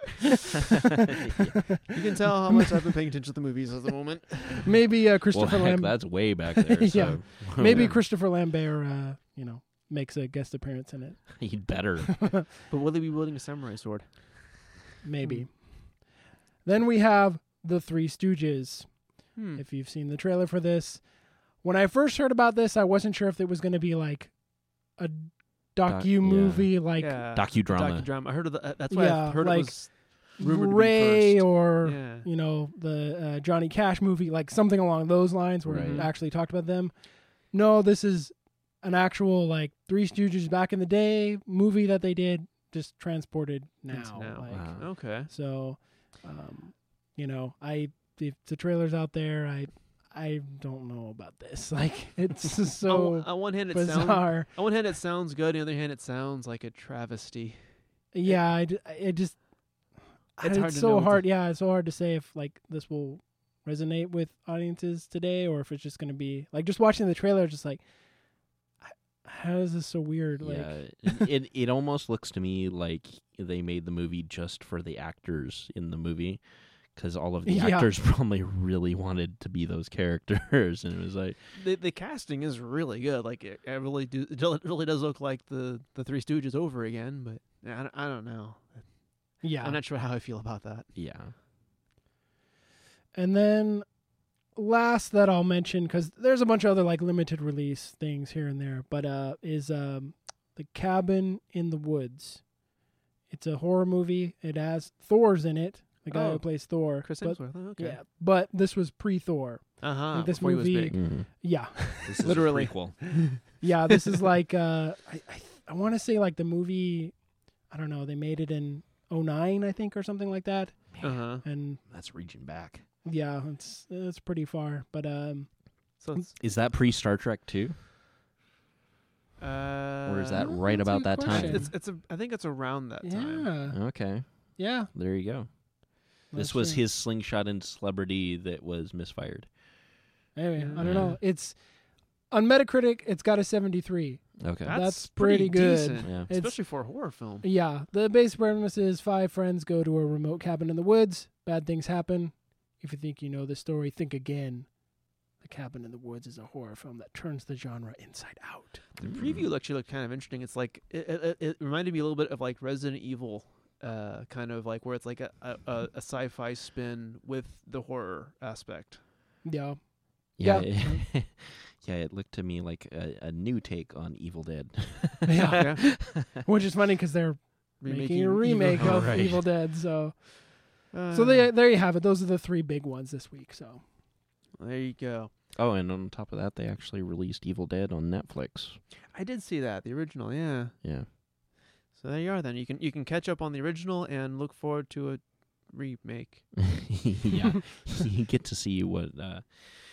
You can tell how much I've been paying attention to the movies at the moment. Maybe uh, Well, Christopher heck, Lambert. that's way back there. Yeah. So. Maybe Christopher Lambert, uh, you know, makes a guest appearance in it. He'd better. But will they be wielding a samurai sword? Maybe. Then we have The Three Stooges. Hmm. If you've seen the trailer for this. When I first heard about this, I wasn't sure if it was going to be like a Doc- docu movie, like yeah. Docudrama. Docudrama. I heard of the. Uh, that's why Yeah, I've heard like it was rumored Ray to be first. or Yeah. you know the uh, Johnny Cash movie, like something along those lines, where Right. it actually talked about them. No, this is an actual like Three Stooges back in the day movie that they did, just transported now. Into now. Like, Wow. Okay. So, um, you know, I if the trailer's out there, I I don't know about this. Like, it's just so on, on one hand, it bizarre. sounds. On one hand, it sounds good. On the other hand, it sounds like a travesty. Yeah, I, d- I just It's it's, hard to know so what hard. to- Yeah, it's so hard to say if like this will resonate with audiences today, or if it's just going to be like just watching the trailer, just like h- how is this so weird? Like, Yeah, it, it it almost looks to me like they made the movie just for the actors in the movie, because all of the Yeah. actors probably really wanted to be those characters, and it was like, The the casting is really good. Like it, it really do. It really does look like the the Three Stooges over again. But I don't, I don't know. yeah. I'm not sure how I feel about that. yeah, And then last that I'll mention, because there's a bunch of other like limited release things here and there, but uh, is um, The Cabin in the Woods. It's a horror movie. It has Thor's in it, the guy Oh. who plays Thor. Chris but, Hemsworth. Oh, okay. Yeah, but this was pre-Thor. Uh huh. Like this Before movie- he was big. Mhm. Yeah, This is Literally. a prequel. yeah. This is like uh, I I, th- I want to say like the movie. I don't know. They made it in oh nine, I think, or something like that. Uh huh. And That's reaching back. yeah, it's it's pretty far. But um, So it's, Is that pre Star Trek too, uh, or is that Uh, right that's a about good that question. time? It's it's a. I think it's around that time. yeah, Okay, yeah. there you go. Let's This was see. his slingshot into celebrity that was misfired. Maybe I Yeah. don't know. It's on Metacritic. It's got a seventy-three. Okay. That's, That's pretty good. decent, Yeah. It's- especially for a horror film. Yeah, the base premise is five friends go to a remote cabin in the woods. Bad things happen. If you think you know the story, think again. The Cabin in the Woods is a horror film that turns the genre inside out. The preview actually looked kind of interesting. It's like it, it, it reminded me a little bit of like Resident Evil, uh, kind of like where it's like a, a, a a sci-fi spin with the horror aspect. Yeah. Yeah. Yeah. It, yeah, it looked to me like a, a new take on Evil Dead. Yeah. Which is funny because they're Remaking making a Evil- remake of Right. Evil Dead. So, Uh, so they, there you have it. Those are the three big ones this week. So, there you go. Oh, and on top of that, they actually released Evil Dead on Netflix. I did see that, the original, yeah. Yeah. So there you are. Then you can you can catch up on the original and look forward to a remake. Yeah. You get to see what uh,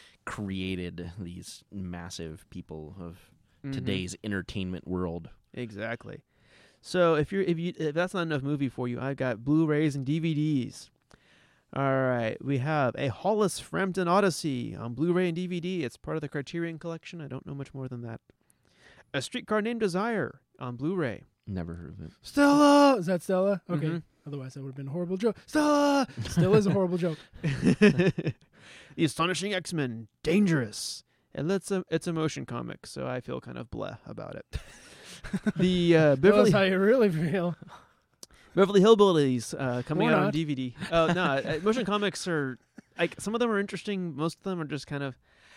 created these massive people of Mhm. today's entertainment world. Exactly. So if you're if you if that's not enough movie for you, I've got Blu-rays and D V Ds. All right, we have a Hollis Frampton Odyssey on Blu-ray and D V D. It's part of the Criterion Collection. I don't know much more than that. A Streetcar Named Desire on Blu-ray. Never heard of it. Stella! Is that Stella? Okay. Mhm. Otherwise, that would have been a horrible joke. Stella! Still is a horrible joke. The Astonishing X-Men, Dangerous. And it's a, it's a motion comic, so I feel kind of bleh about it. The uh, Tell Beverly us how you really feel. Beverly Hillbillies uh, coming Or out on not. D V D. Oh no, uh, motion comics are like some of them are interesting. Most of them are just kind of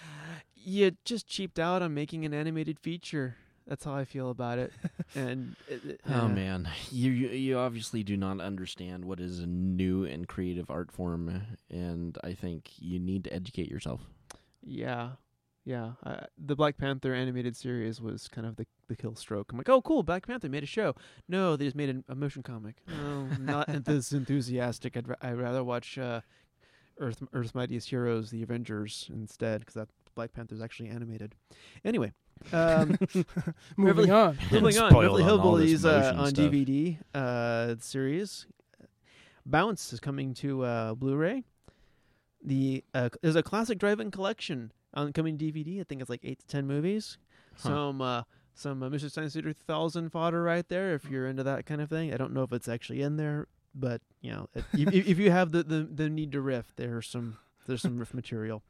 you just cheaped out on making an animated feature. That's how I feel about it. And it, it- Oh uh, man, you you you obviously do not understand what is a new and creative art form, and I think you need to educate yourself. yeah, yeah. Uh, the Black Panther animated series was kind of the the kill stroke. I'm like, oh cool, Black Panther made a show. No, they just made a, a motion comic. No, not this enthusiastic. I'd ra- I'd rather watch uh, Earth Earth's Mightiest Heroes, the Avengers instead, because that Black Panther's actually animated. Anyway. Um, Moving Beverly, on. Moving on. Spoiled Beverly on all this Hillbillies uh, motion on stuff. D V D uh, series. Bounce is coming to uh, Blu-ray. The uh, there's a classic drive-in collection on coming D V D. I think it's like eight to ten movies. Huh. Some uh, some uh, Mister Science Theater two thousand fodder right there. If you're into that kind of thing, I don't know if it's actually in there, but you know, it, if, if you have the, the, the need to riff, there's some there's some riff material.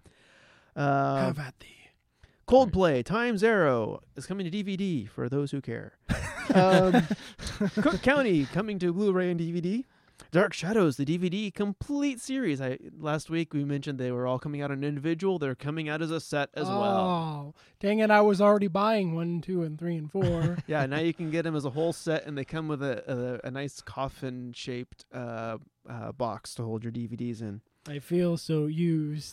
Uh, Have at thee. Coldplay, Time Zero is coming to D V D for those who care. Um, Cook County coming to Blu-ray and D V D. Dark Shadows, the D V D complete series. I last week we mentioned they were all coming out on individual. They're coming out as a set as oh, well. dang it. I was already buying one, two, and three, and four. Yeah, now you can get them as a whole set, and they come with a a, a nice coffin-shaped uh, uh, box to hold your D V Ds in. I feel so used.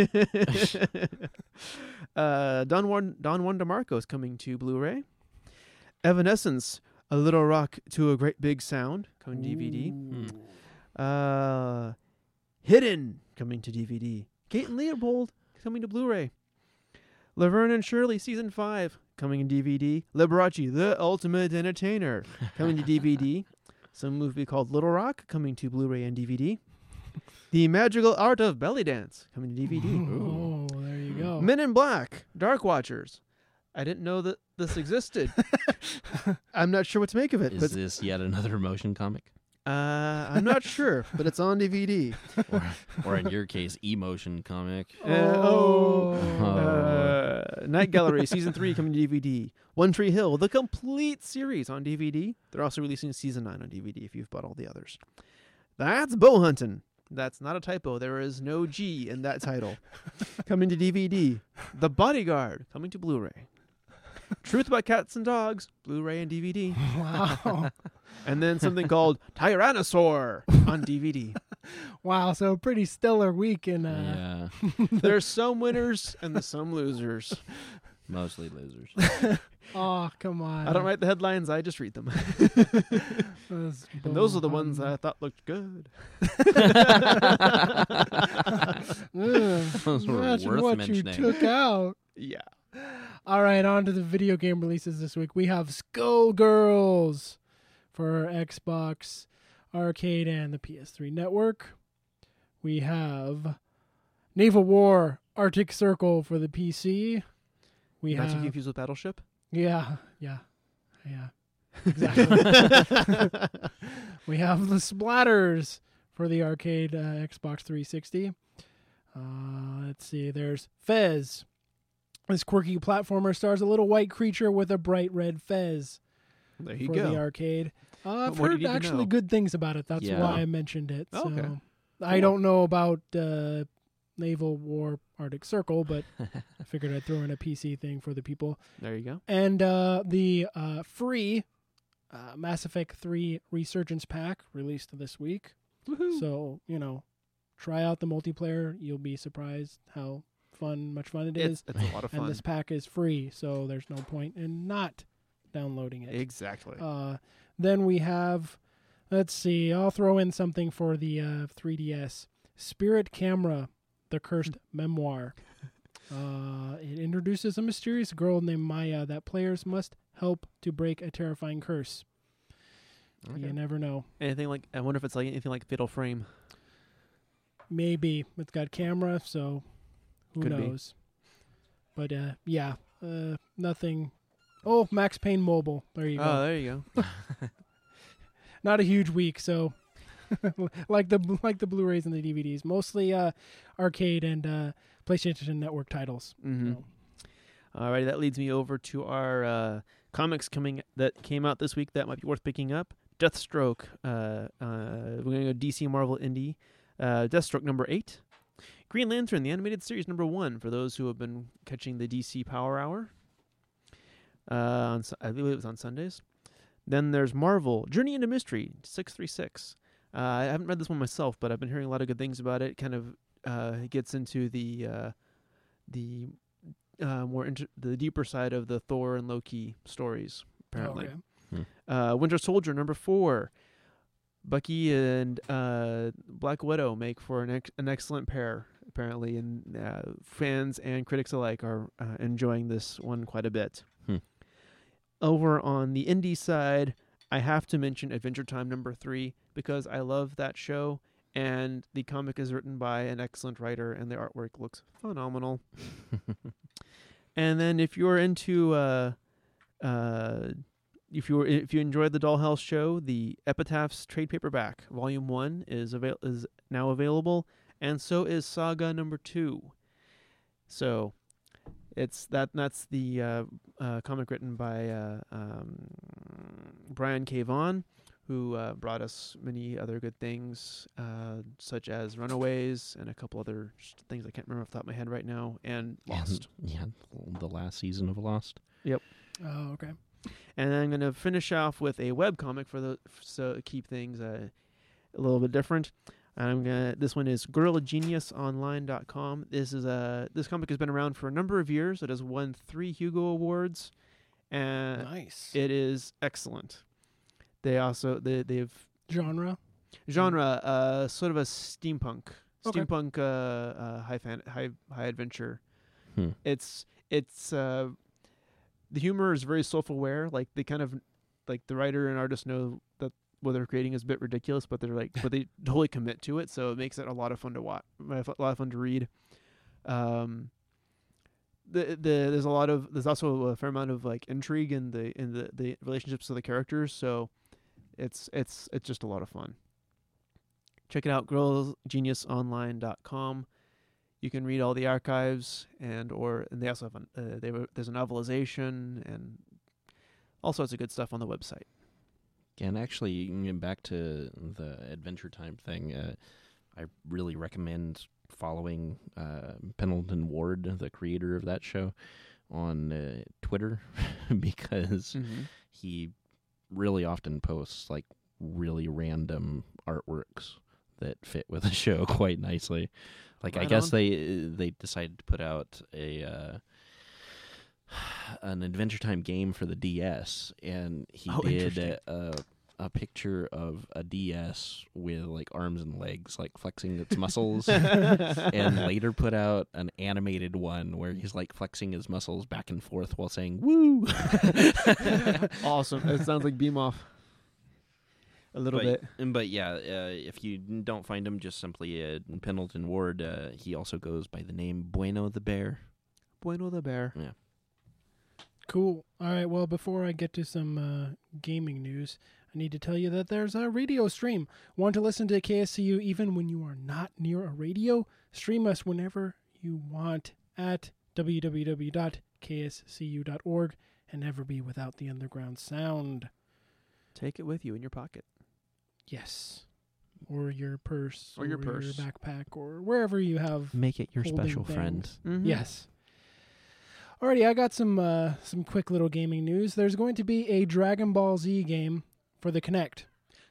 uh, Don Juan Don Juan DeMarco is coming to Blu-ray. Evanescence, A Little Rock to a Great Big Sound, coming to D V D. Uh, Hidden, coming to D V D. Kate and Leopold, coming to Blu-ray. Laverne and Shirley, Season five, coming in D V D. Liberace, The Ultimate Entertainer, coming to D V D. Some movie called Little Rock, coming to Blu-ray and D V D. The Magical Art of Belly Dance, coming to D V D. Oh, there you go. Men in Black, Dark Watchers. I didn't know that this existed. I'm not sure what to make of it. Is but this yet another motion comic? uh, I'm not sure, but it's on D V D. Or, or in your case, emotion comic. Uh, oh. Oh. Uh, Night Gallery, Season three coming to D V D. One Tree Hill, the complete series on D V D. They're also releasing Season nine on D V D if you've bought all the others. That's Bow Huntin'. That's not a typo. There is no G in that title. Coming to D V D. The Bodyguard, coming to Blu-ray. Truth About Cats and Dogs, Blu-ray and D V D. Wow. And then something called Tyrannosaur on D V D. Wow, so a pretty stellar week in uh Yeah, There's some winners and there's some losers. mostly losers. Oh, come on. I don't write the headlines, I just read them. Those And those are the Bow ones Huntin'. I thought looked good. Ugh, Those were imagine worth what mentioning. you took out. Yeah. All right, on to the video game releases this week. We have Skullgirls for Xbox Arcade and the P S three network. We have Naval War Arctic Circle for the P C. We Not to have confuse with Battleship. yeah, Yeah. Yeah. Exactly. We have the splatters for the arcade uh, Xbox three sixty. Uh, let's see. There's Fez. This quirky platformer stars a little white creature with a bright red fez. There you for go. the arcade. Uh, I've What do heard you need to actually know? good things about it. That's Yeah. why I mentioned it. Oh, So okay. I Cool. don't know about uh, Naval War Arctic Circle, but I figured I'd throw in a P C thing for the people. There you go. And uh, the uh, free uh, Mass Effect three Resurgence Pack released this week. Woohoo. So, you know, try out the multiplayer. You'll be surprised how fun, much fun it It's, is. it's a lot of fun. And this pack is free, so there's no point in not downloading it. Exactly. Uh, then we have, let's see, I'll throw in something for the uh, three D S. Spirit Camera, The Cursed Memoir. Uh, it introduces a mysterious girl named Maya that players must help to break a terrifying curse. Okay. You never know. Anything like, I wonder if it's like anything like Fatal Frame. Maybe. It's got camera, so who Could be. knows. But, uh, yeah, uh, nothing. Oh, Max Payne Mobile. There you go. Oh, there you go. Not a huge week, so like the like the Blu-rays and the D V Ds, mostly uh, arcade and uh, PlayStation Network titles. Mm-hmm. So, Alrighty, that leads me over to our uh, comics coming that came out this week that might be worth picking up. Deathstroke. Uh, uh, we're gonna go D C Marvel Indie. Uh, Deathstroke number eight. Green Lantern, the animated series number one. For those who have been catching the D C Power Hour. Uh, on, Su- I believe it was on Sundays. Then there's Marvel Journey into Mystery six three six. Uh, I haven't read this one myself, but I've been hearing a lot of good things about it. It kind of uh, gets into the uh, the uh, more inter- the deeper side of the Thor and Loki stories, apparently. okay. Hmm. Uh, Winter Soldier number four. Bucky and uh, Black Widow make for an ex- an excellent pair, apparently, and uh, fans and critics alike are uh, enjoying this one quite a bit. Hmm. Over on the indie side, I have to mention Adventure Time number three because I love that show, and the comic is written by an excellent writer, and the artwork looks phenomenal. And then if you're into uh, uh, if you if you enjoyed the Dollhouse show, the Epitaphs trade paperback volume one is avail- is now available, and so is Saga number two. So it's that that's the uh, uh, comic written by uh, um, Brian K. Vaughan, who uh, brought us many other good things, uh, such as Runaways and a couple other things I can't remember off the top of my head right now, and Lost. Yeah, the last season of Lost. Yep. Oh, okay. And then I'm going to finish off with a webcomic for the so keep things uh, a little bit different. And I'm gonna. This one is gorilla genius online dot com. This is a this comic has been around for a number of years. It has won three Hugo Awards, and Nice. it is excellent. They also they they've Genre? genre uh sort of a steampunk Okay. steampunk uh, uh high fan high high adventure. Hmm. It's it's uh the humor is very self-aware. Like they kind of like the writer and artist know that what they're creating is a bit ridiculous, but they're like but they totally commit to it, so it makes it a lot of fun to watch, a lot of fun to read. Um the the there's a lot of there's also a fair amount of like intrigue in the in the the relationships of the characters, so it's it's it's just a lot of fun. Check it out, gorilla genius online dot com. You can read all the archives, and or and they also have an, uh, they have, there's a novelization and all sorts of good stuff on the website. And actually, you can get back to the Adventure Time thing. Uh, I really recommend following uh, Pendleton Ward, the creator of that show, on uh, Twitter because Mm-hmm. he really often posts like really random artworks that fit with the show quite nicely. Like Right I guess on. they they decided to put out a uh, an Adventure Time game for the D S, and he Oh, did interesting. a, a a picture of a D S with like arms and legs, like flexing its muscles, and later put out an animated one where he's like flexing his muscles back and forth while saying "woo." Awesome. It sounds like Beam Off. A little but, bit. and- But yeah, uh, if you don't find him, just simply uh, Pendleton Ward. Uh, he also goes by the name Bueno the Bear. Bueno the Bear. Yeah. Cool. All right, well, before I get to some uh, gaming news, I need to tell you that there's a radio stream. Want to listen to K S C U even when you are not near a radio? Stream us whenever you want at w w w dot k s c u dot org and never be without the underground sound. Take it with you in your pocket. Yes. Or your purse. Or your purse. your backpack, or wherever you have. Make it your holding special friend. things. Mhm. Yes. Alrighty, I got some uh, some quick little gaming news. There's going to be a Dragon Ball Z game for the Kinect.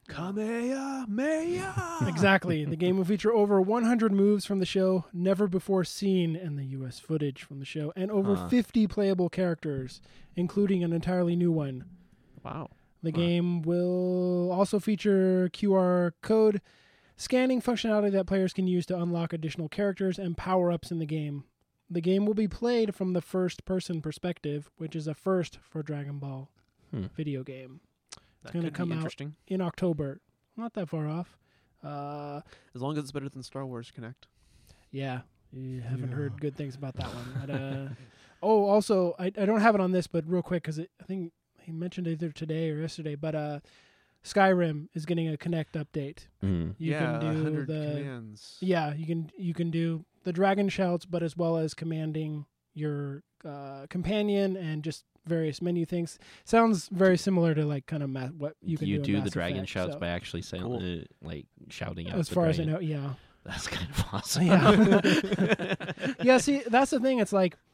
Kamehameha! Exactly. The game will feature over one hundred moves from the show, never before seen in the U S footage from the show, and over Huh. fifty playable characters, including an entirely new one. Wow. The Huh. game will also feature Q R code scanning functionality that players can use to unlock additional characters and power-ups in the game. The game will be played from the first-person perspective, which is a first for Dragon Ball Hmm. video game. It's That going to could be come out interesting. in October. Not that far off. Uh, As long as it's better than Star Wars Connect. yeah, you haven't Yeah. heard good things about that one. But, uh, oh, also, I, I don't have it on this, but real quick, because I think he mentioned it either today or yesterday, but uh, Skyrim is getting a Connect update. Mm. You yeah, can do one hundred the commands. yeah, you can you can do the dragon shouts, but as well as commanding your uh, companion and just various menu things. Sounds very similar to like kind of ma- what you can you do. do, in the Mass dragon Effect, shouts so. by actually saying, Cool. uh, like shouting out. As the far as I dragon. know, yeah. That's kind of awesome. Yeah. Yeah, see, that's the thing. It's like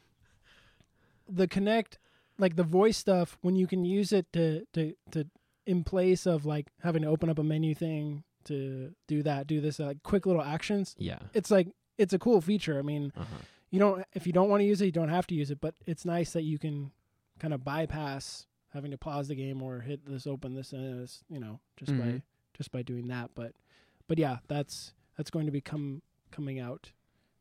the Connect, like the voice stuff, when you can use it to, to, to in place of like having to open up a menu thing to do that, do this, uh, like quick little actions. Yeah. It's like, it's a cool feature. I mean, Uh-huh. you don't, if you don't want to use it, you don't have to use it, but it's nice that you can kind of bypass having to pause the game or hit this, open this, and this, you know, just by, Mhm. just by doing that. But, but yeah, that's, that's going to be come, coming out.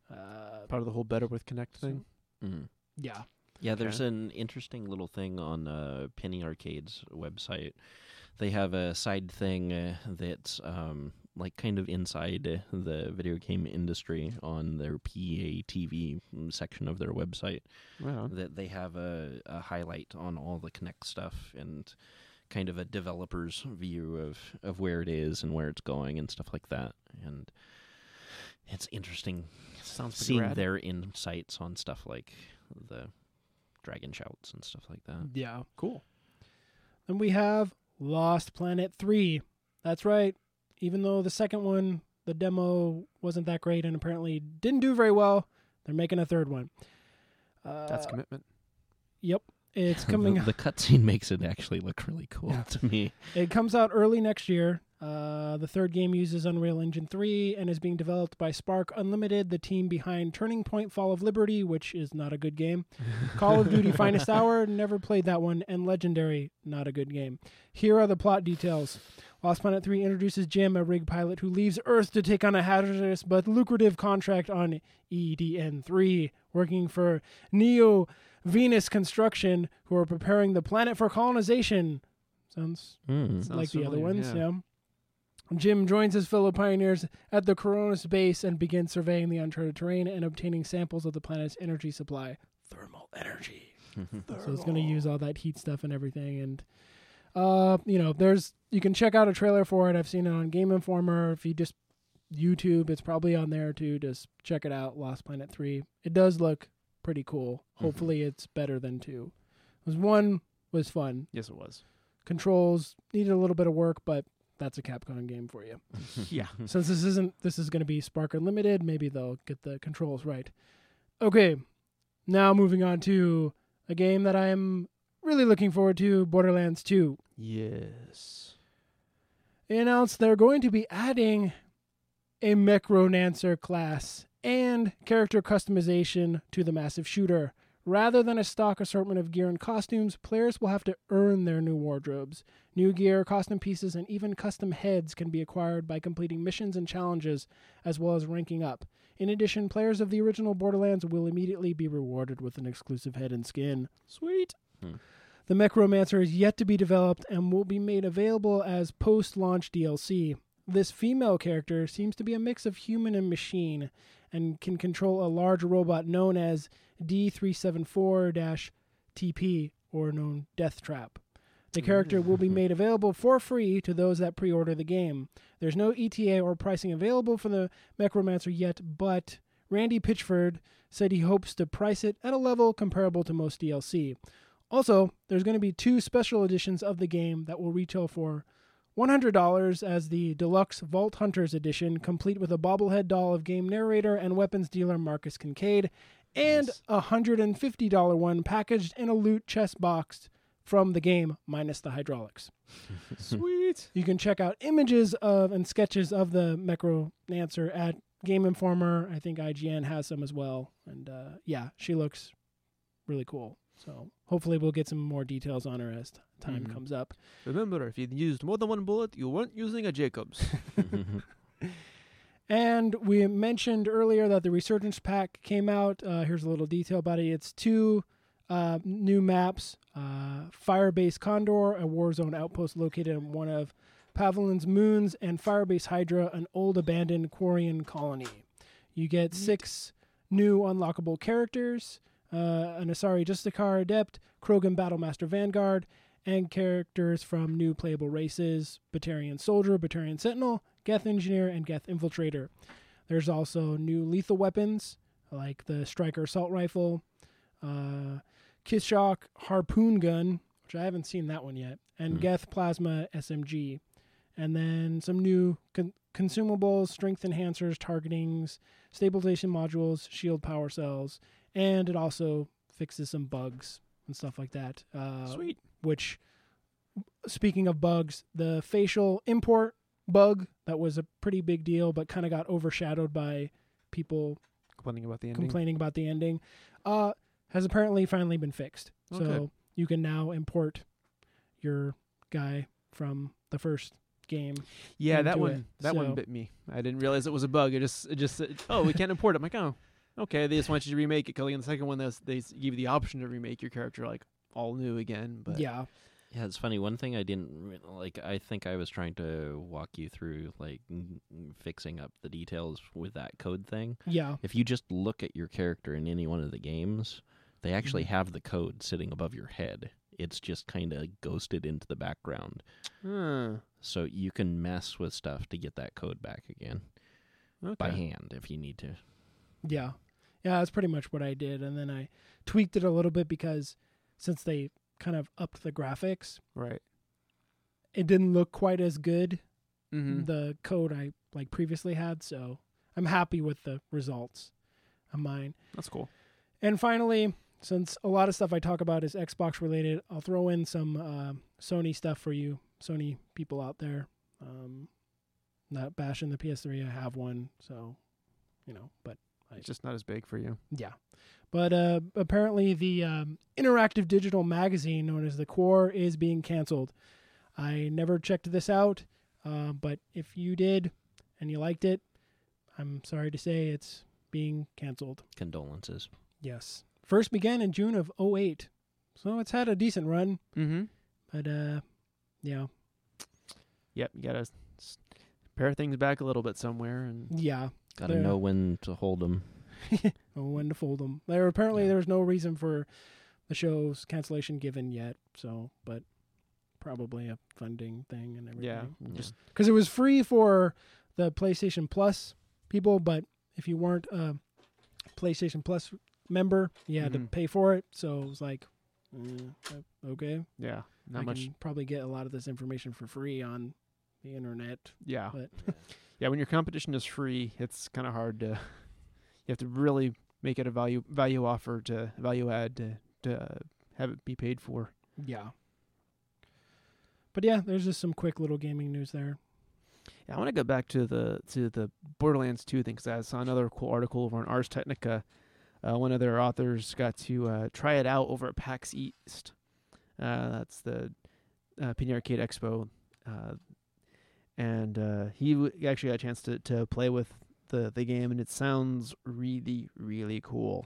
Uh, Part of the whole Better with Connect thing. Mm. yeah. Yeah, there's Okay. an interesting little thing on uh, Penny Arcade's website. They have a side thing uh, that's um, like kind of inside uh, the video game industry on their P A T V section of their website. Wow. That they have a, a highlight on all the Kinect stuff and kind of a developer's view of, of where it is and where it's going and stuff like that. And it's interesting Sounds pretty seeing rad. their insights on stuff like the dragon shouts and stuff like that. Yeah. Cool. Then we have Lost Planet three. That's right. Even though the second one, the demo wasn't that great and apparently didn't do very well, they're making a third one. Uh, That's commitment. Yep. It's coming the, the cutscene makes it actually look really cool Yeah. to me. It comes out early next year. Uh, the third game uses Unreal Engine three and is being developed by Spark Unlimited, the team behind Turning Point Fall of Liberty, which is not a good game. Call of Duty Finest Hour, never played that one, and Legendary, not a good game. Here are the plot details. Lost Planet three introduces Jim, a rig pilot who leaves Earth to take on a hazardous but lucrative contract on E D N three, working for Neo Venus Construction, who are preparing the planet for colonization. Sounds Mm. Sounds like the other familiar, ones, yeah. yeah. Jim joins his fellow pioneers at the Coronis base and begins surveying the uncharted terrain and obtaining samples of the planet's energy supply. Thermal energy. So it's going to use all that heat stuff and everything. And, uh, you know, there's, you can check out a trailer for it. I've seen it on Game Informer. If you just YouTube, it's probably on there too. Just check it out. Lost Planet three. It does look pretty cool. Hopefully it's better than two. Because one was fun. Yes, it was. Controls needed a little bit of work, but that's a Capcom game for you. Yeah. Since this isn't, this is going to be Spark Unlimited, maybe they'll get the controls right. Okay, now moving on to a game that I'm really looking forward to, Borderlands two. Yes. They announced they're going to be adding a Mechronancer class and character customization to the massive shooter. Rather than a stock assortment of gear and costumes, players will have to earn their new wardrobes. New gear, costume pieces, and even custom heads can be acquired by completing missions and challenges, as well as ranking up. In addition, players of the original Borderlands will immediately be rewarded with an exclusive head and skin. Sweet. Hmm. The Mechromancer is yet to be developed and will be made available as post-launch D L C. This female character seems to be a mix of human and machine, and can control a large robot known as D three seventy-four T P. or known Death Trap. The character will be made available for free to those that pre-order the game. There's no E T A or pricing available for the Mechromancer yet, but Randy Pitchford said he hopes to price it at a level comparable to most D L C. Also, there's going to be two special editions of the game that will retail for one hundred dollars as the Deluxe Vault Hunters Edition, complete with a bobblehead doll of game narrator and weapons dealer Marcus Kincaid, and Nice. a one hundred fifty dollars one packaged in a loot chest box from the game, minus the hydraulics. Sweet. You can check out images of and sketches of the Mechromancer at Game Informer. I think I G N has some as well. And uh, yeah, she looks really cool. So hopefully we'll get some more details on her as t- time Mhm. comes up. Remember, if you used more than one bullet, you weren't using a Jacobs. And we mentioned earlier that the Resurgence Pack came out. Uh, here's a little detail about it. It's two uh, new maps, uh, Firebase Condor, a warzone outpost located on one of Pavelin's moons, and Firebase Hydra, an old abandoned Quarian colony. You get six new unlockable characters, uh, an Asari Justicar Adept, Krogan Battlemaster Vanguard, and characters from new playable races, Batarian Soldier, Batarian Sentinel, Geth Engineer, and Geth Infiltrator. There's also new lethal weapons, like the Striker Assault Rifle, uh, Kisshock Harpoon Gun, which I haven't seen that one yet, and Mm. Geth Plasma S M G. And then some new con- consumables, strength enhancers, targetings, stabilization modules, shield power cells, and it also fixes some bugs and stuff like that. Uh, Sweet. Which, speaking of bugs, the facial import bug that was a pretty big deal, but kind of got overshadowed by people Complaining about the ending. complaining about the ending, uh, has apparently finally been fixed. So Okay. you can now import your guy from the first game. Yeah, that into one it. that So- one bit me. I didn't realize it was a bug. It just it just said, oh, we can't import it. I'm like, oh, okay. They just want you to remake it. Because in the second one, they, was- they s- give you the option to remake your character like all new again. But Yeah. Yeah, it's funny. One thing I didn't re- like. I think I was trying to walk you through like n- n- fixing up the details with that code thing. Yeah. If you just look at your character in any one of the games, they actually Mhm. have the code sitting above your head. It's just kind of ghosted into the background. Hmm. So you can mess with stuff to get that code back again by Okay. hand if you need to. Yeah. Yeah, that's pretty much what I did. And then I tweaked it a little bit because since they kind of upped the graphics, Right. it didn't look quite as good, Mhm. the code I like previously had. So I'm happy with the results of mine. That's cool. And finally, since a lot of stuff I talk about is Xbox related, I'll throw in some uh, Sony stuff for you, Sony people out there. Um, not bashing the P S three, I have one, so, you know, but I, It's just not as big for you. yeah. But uh, apparently the um, interactive digital magazine known as The Core is being canceled. I never checked this out, uh, but if you did and you liked it, I'm sorry to say it's being canceled. Condolences. Yes. First began in June of oh eight. So it's had a decent run. Mm-hmm. But, uh, yeah. Yep. You gotta s- pare things back a little bit somewhere, and Yeah. Got to There- know when to hold them. Oh, when to fold them. There apparently there's no reason for the show's cancellation given yet. So, but probably a funding thing and everything. yeah, just Because it was free for the PlayStation Plus people, but if you weren't a PlayStation Plus member, you had to Mhm. pay for it. So it was like, mm, uh, okay. yeah, not I much. can probably get a lot of this information for free on the internet. Yeah, But yeah. When your competition is free, it's kind of hard to. You have to really make it a value value offer to value add to to uh, have it be paid for. yeah. But yeah, there's just some quick little gaming news there. Yeah, I want to go back to the to the Borderlands two thing because I saw another cool article over on Ars Technica. Uh, one of their authors got to uh, try it out over at PAX East. Uh, that's the uh, Pinion Arcade Expo, uh, and uh, he w- actually got a chance to, to play with the, the game, and it sounds really really cool.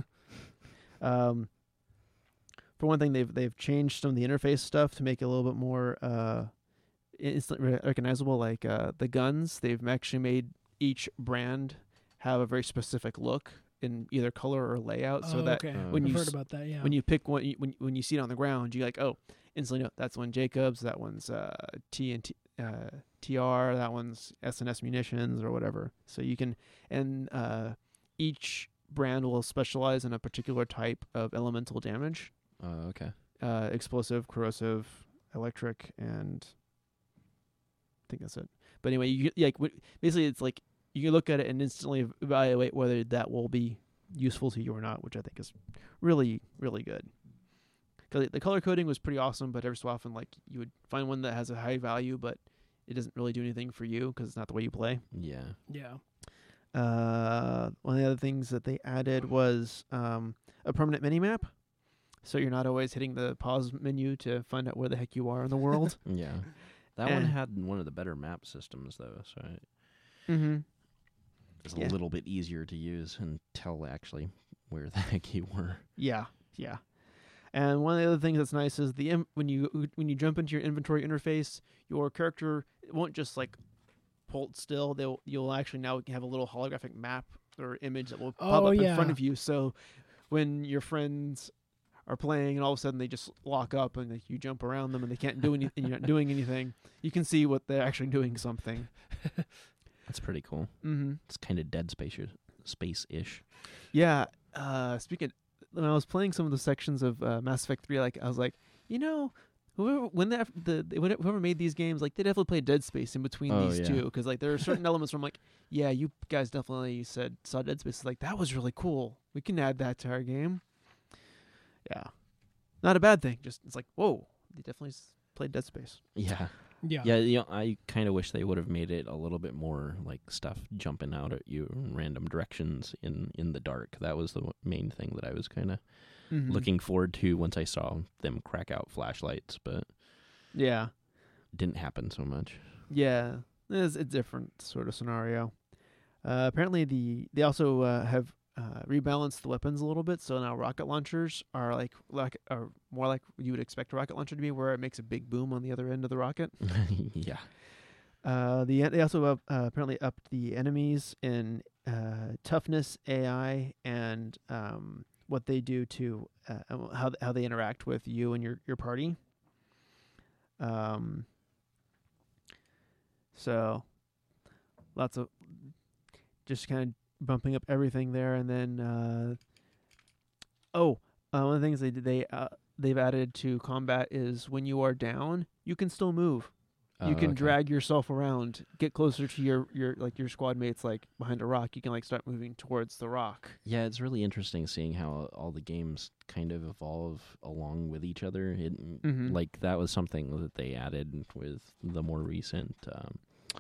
um, for one thing, they've they've changed some of the interface stuff to make it a little bit more uh, instantly recognizable. Like uh, the guns, they've actually made each brand have a very specific look in either color or layout, so Oh, that okay. when I've you heard s- about that, yeah. when you pick one, you- when when you see it on the ground, you like, oh, instantly know that's one Jacobs, that one's uh, T and T, uh, T R, that one's S and S Munitions or whatever. So you can, and uh, each brand will specialize in a particular type of elemental damage. Oh, okay. Uh, explosive, corrosive, electric, and I think that's it. But anyway, you like w- basically it's like you can look at it and instantly evaluate whether that will be useful to you or not, which I think is really, really good. Because the color coding was pretty awesome, but every so often, like you would find one that has a high value, but it doesn't really do anything for you because it's not the way you play. Yeah. Yeah. Uh, one of the other things that they added was um, a permanent mini map, so you're not always hitting the pause menu to find out where the heck you are in the world. Yeah. That And- one had one of the better map systems, though, so it Mm-hmm. was Yeah. a little bit easier to use and tell actually where the heck you were. Yeah, yeah. And one of the other things that's nice is the im- when you when you jump into your inventory interface, your character won't just like hold still. They'll you'll actually now have a little holographic map or image that will pop Oh, up yeah. in front of you. So when your friends are playing and all of a sudden they just lock up and like, you jump around them and they can't do anything, you're not doing anything, you can see what they're actually doing something. That's pretty cool. Mm-hmm. It's kind of Dead Space space-ish. Yeah. Uh, speaking, when I was playing some of the sections of uh, Mass Effect three, like I was like, you know, whoever when that the when it- whoever made these games, like they definitely played Dead Space in between Oh, these yeah. two, because like there are certain elements where I'm like, yeah, you guys definitely said saw Dead Space. It's like that was really cool. We can add that to our game. Yeah, not a bad thing. Just it's like, whoa, they definitely s- played Dead Space. Yeah. Yeah. Yeah, you know, I kind of wish they would have made it a little bit more like stuff jumping out at you in random directions in, in the dark. That was the w- main thing that I was kind of Mhm. looking forward to once I saw them crack out flashlights, but Yeah. didn't happen so much. Yeah, it's a different sort of scenario. Uh, apparently, the they also uh, have uh, rebalanced the weapons a little bit, so now rocket launchers are like like are more like you would expect a rocket launcher to be, where it makes a big boom on the other end of the rocket. Yeah. Uh, the they also up, uh, apparently upped the enemies in uh, toughness, A I, and um, what they do to uh, how how they interact with you and your your party. Um. So, lots of just kind of bumping up everything there, and then uh, oh, uh, one of the things they did they uh, they've added to combat is when you are down, you can still move. You Oh, can okay. drag yourself around, get closer to your, your like your squad mates, like behind a rock. You can like start moving towards the rock. Yeah, it's really interesting seeing how all the games kind of evolve along with each other. It, Mhm. Like, that was something that they added with the more recent um,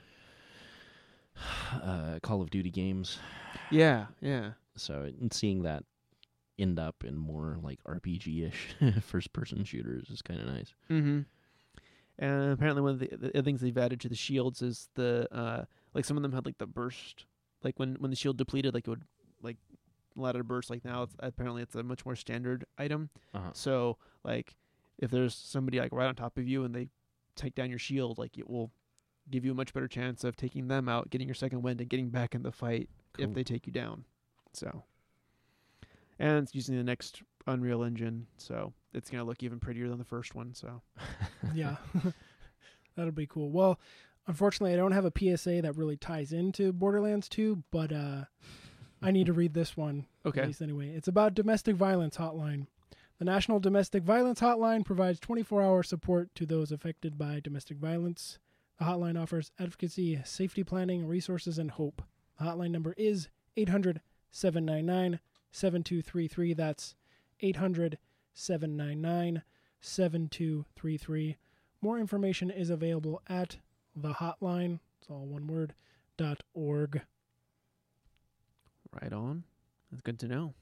uh, Call of Duty games. Yeah, yeah. So and seeing that end up in more, like, R P G-ish first-person shooters is kind of nice. Mm-hmm. And apparently one of the, the other things they've added to the shields is the uh, like some of them had like the burst, like when when the shield depleted, like it would like let it burst. Like now, it's, apparently it's a much more standard item. Uh-huh. So like if there's somebody like right on top of you and they take down your shield, like it will give you a much better chance of taking them out, getting your second wind, and getting back in the fight if Cool. they take you down. So, and it's using the next Unreal Engine, so it's gonna look even prettier than the first one. So. Yeah. That'll be cool. Well, unfortunately, I don't have a P S A that really ties into Borderlands two, but uh, I need to read this one. Okay. At least anyway. It's about Domestic Violence Hotline. The National Domestic Violence Hotline provides twenty-four hour support to those affected by domestic violence. The hotline offers advocacy, safety planning, resources, and hope. The hotline number is eight hundred, seven nine nine, seven two three three. That's eight hundred, seven nine nine, seven two three three. More information is available at the hotline, it's all one word, dot org. Right on. That's good to know.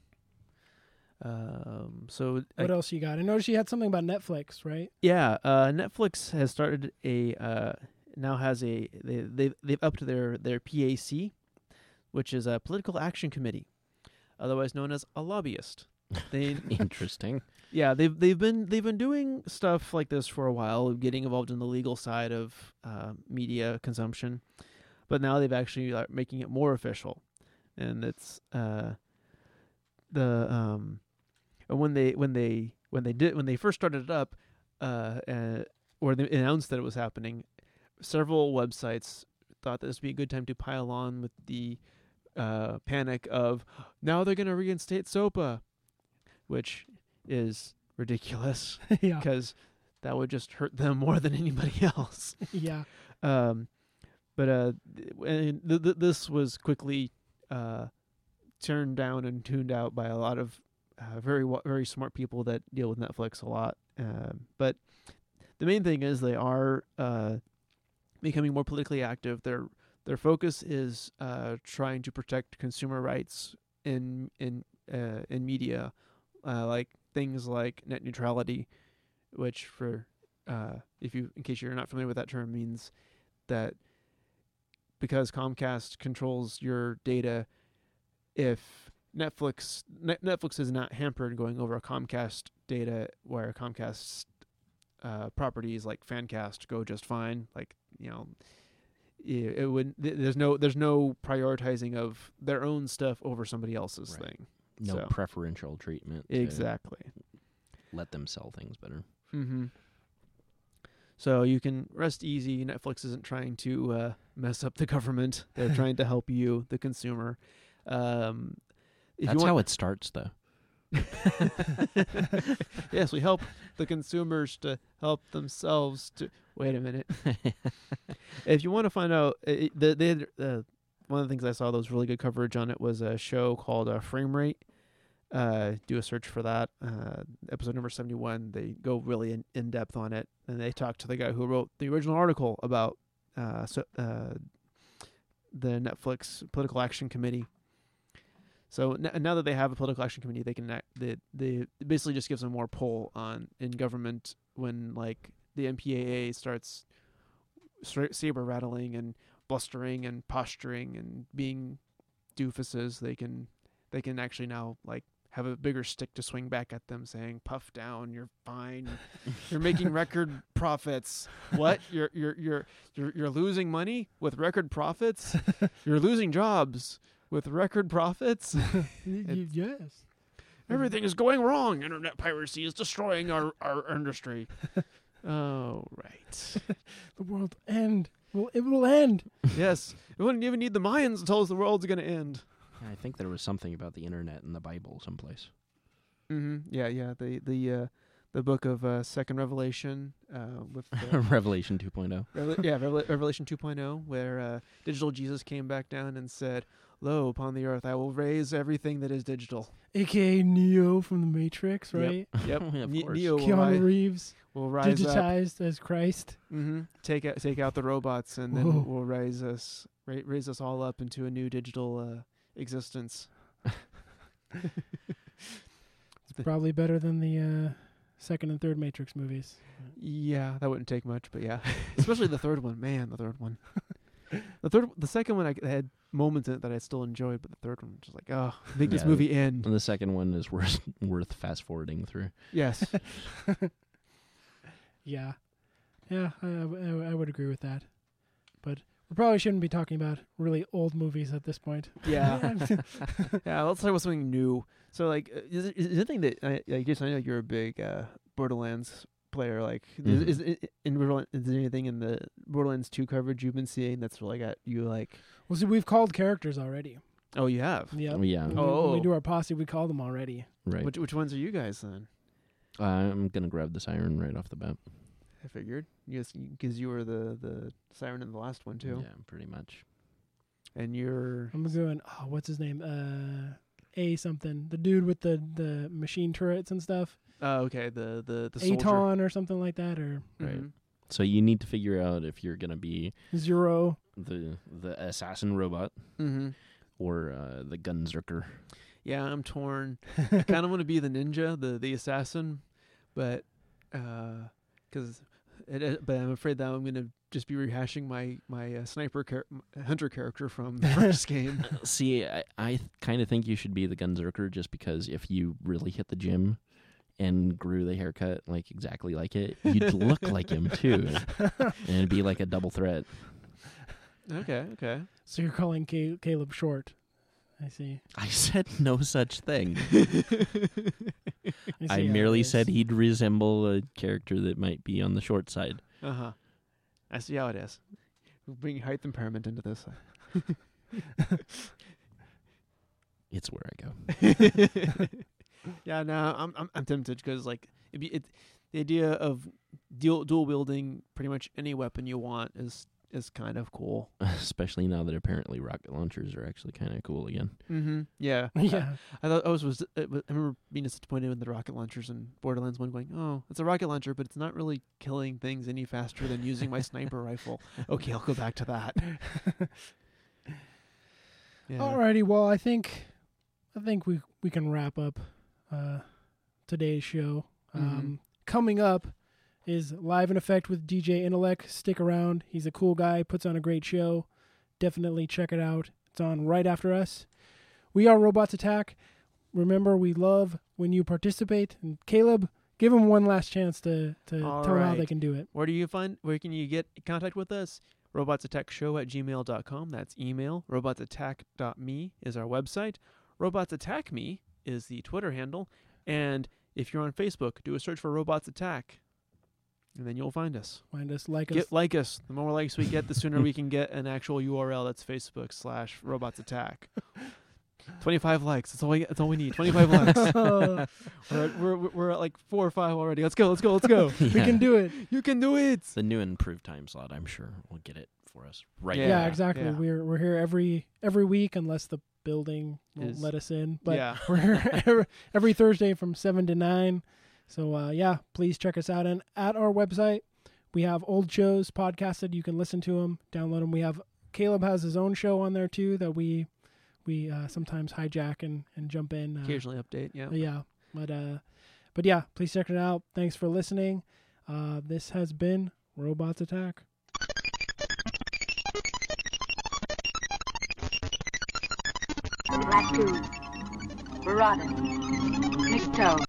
Um, so What I, else you got? I noticed you had something about Netflix, right? yeah, uh, Netflix has started a uh, now has a they they've they've upped their their P A C, which is a political action committee, otherwise known as a lobbyist. They Interesting. Yeah, they've they've been they've been doing stuff like this for a while, getting involved in the legal side of uh, media consumption, but now they've actually are making it more official, and it's uh, the um, when they when they when they did when they first started it up, uh, uh, or they announced that it was happening, several websites thought that this would be a good time to pile on with the uh, panic of now they're going to reinstate SOPA, which is ridiculous. Yeah. Because that would just hurt them more than anybody else. Yeah. Um, but uh, and th- th- this was quickly uh, turned down and tuned out by a lot of uh, very wa- very smart people that deal with Netflix a lot. Um, but the main thing is they are uh, becoming more politically active. Their their focus is uh, trying to protect consumer rights in in uh, in media, uh, like things like net neutrality, which for uh, if you in case you're not familiar with that term means that because Comcast controls your data, if Netflix Net- Netflix is not hampered going over Comcast data where Comcast uh, properties like Fancast go just fine. Like, you know, it, it would there's no there's no prioritizing of their own stuff over somebody else's Right. thing. No So- preferential treatment. to Exactly. Let them sell things better. Mm-hmm. So you can rest easy. Netflix isn't trying to uh, mess up the government. They're trying to help you, the consumer. Um, if That's you want... how it starts, though. Yes, we help the consumers to help themselves to... Wait a minute. If you want to find out... It, the, they had, uh, one of the things I saw that was really good coverage on it was a show called uh, Frame Rate. Uh, do a search for that. Uh, episode number seventy-one. They go really in, in depth on it, and they talk to the guy who wrote the original article about uh, so, uh, the Netflix Political Action Committee. So n- now that they have a political action committee, they can act, they they it basically just gives them more pull on in government when like the M P A A starts stra- saber rattling and blustering and posturing and being doofuses. They can they can actually now like have a bigger stick to swing back at them, saying, "Puff down, you're fine. You're making record profits. What? You're you're you're you're you're losing money with record profits. You're losing jobs with record profits. Y- yes. Everything is going wrong. Internet piracy is destroying our our industry." Oh, right. The world end. Well, it will end. Yes. We wouldn't even need the Mayans to tell us the world's going to end. I think there was something about the internet in the Bible someplace. Mm-hmm. Yeah, yeah. The the uh, the book of uh, Second Revelation uh, with uh, Revelation two point oh. Revela- yeah, Revela- Revelation two point oh, where uh, digital Jesus came back down and said, "Lo, upon the earth I will raise everything that is digital." A K A Neo from the Matrix, right? Yep. yep. Yeah, of Ne- course. Neo will, Keanu ri- Reeves, will rise up. digitized as Christ. Mm-hmm. Take out take out the robots, and then Whoa. we'll raise us ra- raise us all up into a new digital uh, existence. It's probably better than the uh, second and third Matrix movies. Yeah, that wouldn't take much, but yeah, especially the third one. Man, the third one. The third, the second one, I c- had moments in it that I still enjoyed, but the third one, just like, oh, make this Yeah, movie end. And the second one is worth worth fast forwarding through. Yes. Yeah. Yeah, I, I, I would agree with that. But we probably shouldn't be talking about really old movies at this point. Yeah. Yeah, let's talk about something new. So, like, uh, is, is there anything that, I, I guess I know you're a big uh, Borderlands player. Like, Mhm. is, is, in Borderlands, is there anything in the Borderlands two coverage you've been seeing that's really got you, like... Well, see, we've called characters already. Oh, you have? Yep. Oh, yeah. When, we, Oh. when we do our posse, we call them already. Right. Which, which ones are you guys, then? Uh, I'm going to grab the siren right off the bat. I figured. Yes, because you were the, the siren in the last one, too. Yeah, pretty much. And you're... I'm going, oh, what's his name? Uh, A something. The dude with the, the machine turrets and stuff. Oh, okay, the, the, the soldier. Aton or something like that, or Right. Mhm. So you need to figure out if you're going to be Zero. the the assassin robot Mm-hmm. or uh, the gunzerker. Yeah, I'm torn. I kind of want to be the ninja, the the assassin, but because, uh, but I'm afraid that I'm gonna just be rehashing my my uh, sniper char- hunter character from the first game. See, I, I kind of think you should be the gunzerker just because if you really hit the gym and grew the haircut like exactly like it, you'd look like him too, and it'd be like a double threat. Okay, okay. So you're calling Ca- Caleb short I see. I said no such thing. I I see how merely it is. said he'd resemble a character that might be on the short side. Uh huh. I see how it is. We're bringing height impairment into this. It's where I go. Yeah, no, I'm I'm, I'm tempted because like it'd be it, the idea of dual dual wielding pretty much any weapon you want is is kind of cool. Especially now that apparently rocket launchers are actually kind of cool again. Mm-hmm. Yeah. Yeah. I, I thought I was was I remember being disappointed with the rocket launchers in Borderlands one, going, "Oh, it's a rocket launcher, but it's not really killing things any faster than using my sniper rifle." Okay, I'll go back to that. Yeah. Alrighty, well, I think I think we we can wrap up uh, today's show. Um, Mm-hmm. Coming up is Live in Effect with D J Intellect. Stick around. He's a cool guy, puts on a great show. Definitely check it out. It's on right after us. We are Robots Attack. Remember, we love when you participate. And Caleb, give them one last chance to, to All tell them how right. they can do it. Where do you find? Where can you get in contact with us? robotsattackshow at gmail dot com. That's email. robotsattack dot me is our website. Robots Attack Me is the Twitter handle. And if you're on Facebook, do a search for Robots Attack, and then you'll find us. Find us, like us. Get like us. The more likes we get, the sooner we can get an actual U R L that's Facebook slash Robots Attack. twenty-five likes. That's all we. That's all we need. twenty-five likes. we're, at, we're we're at like four or five already. Let's go. Let's go. Let's go. We can do it. You can do it. The new improved time slot, I'm sure, will get it for us right Yeah, now. exactly. yeah. We're we're here every every week unless the building will Is- let us in. But Yeah. we're here every, every Thursday from seven to nine. So uh, yeah, please check us out. And at our website, we have old shows podcasted. You can listen to them, download them. We have Caleb has his own show on there too that we we uh, sometimes hijack and, and jump in. Uh, Occasionally update. Yeah. Yeah, but uh, but yeah, please check it out. Thanks for listening. Uh, this has been Robots Attack. Black Tooth, Baradin, Nikto,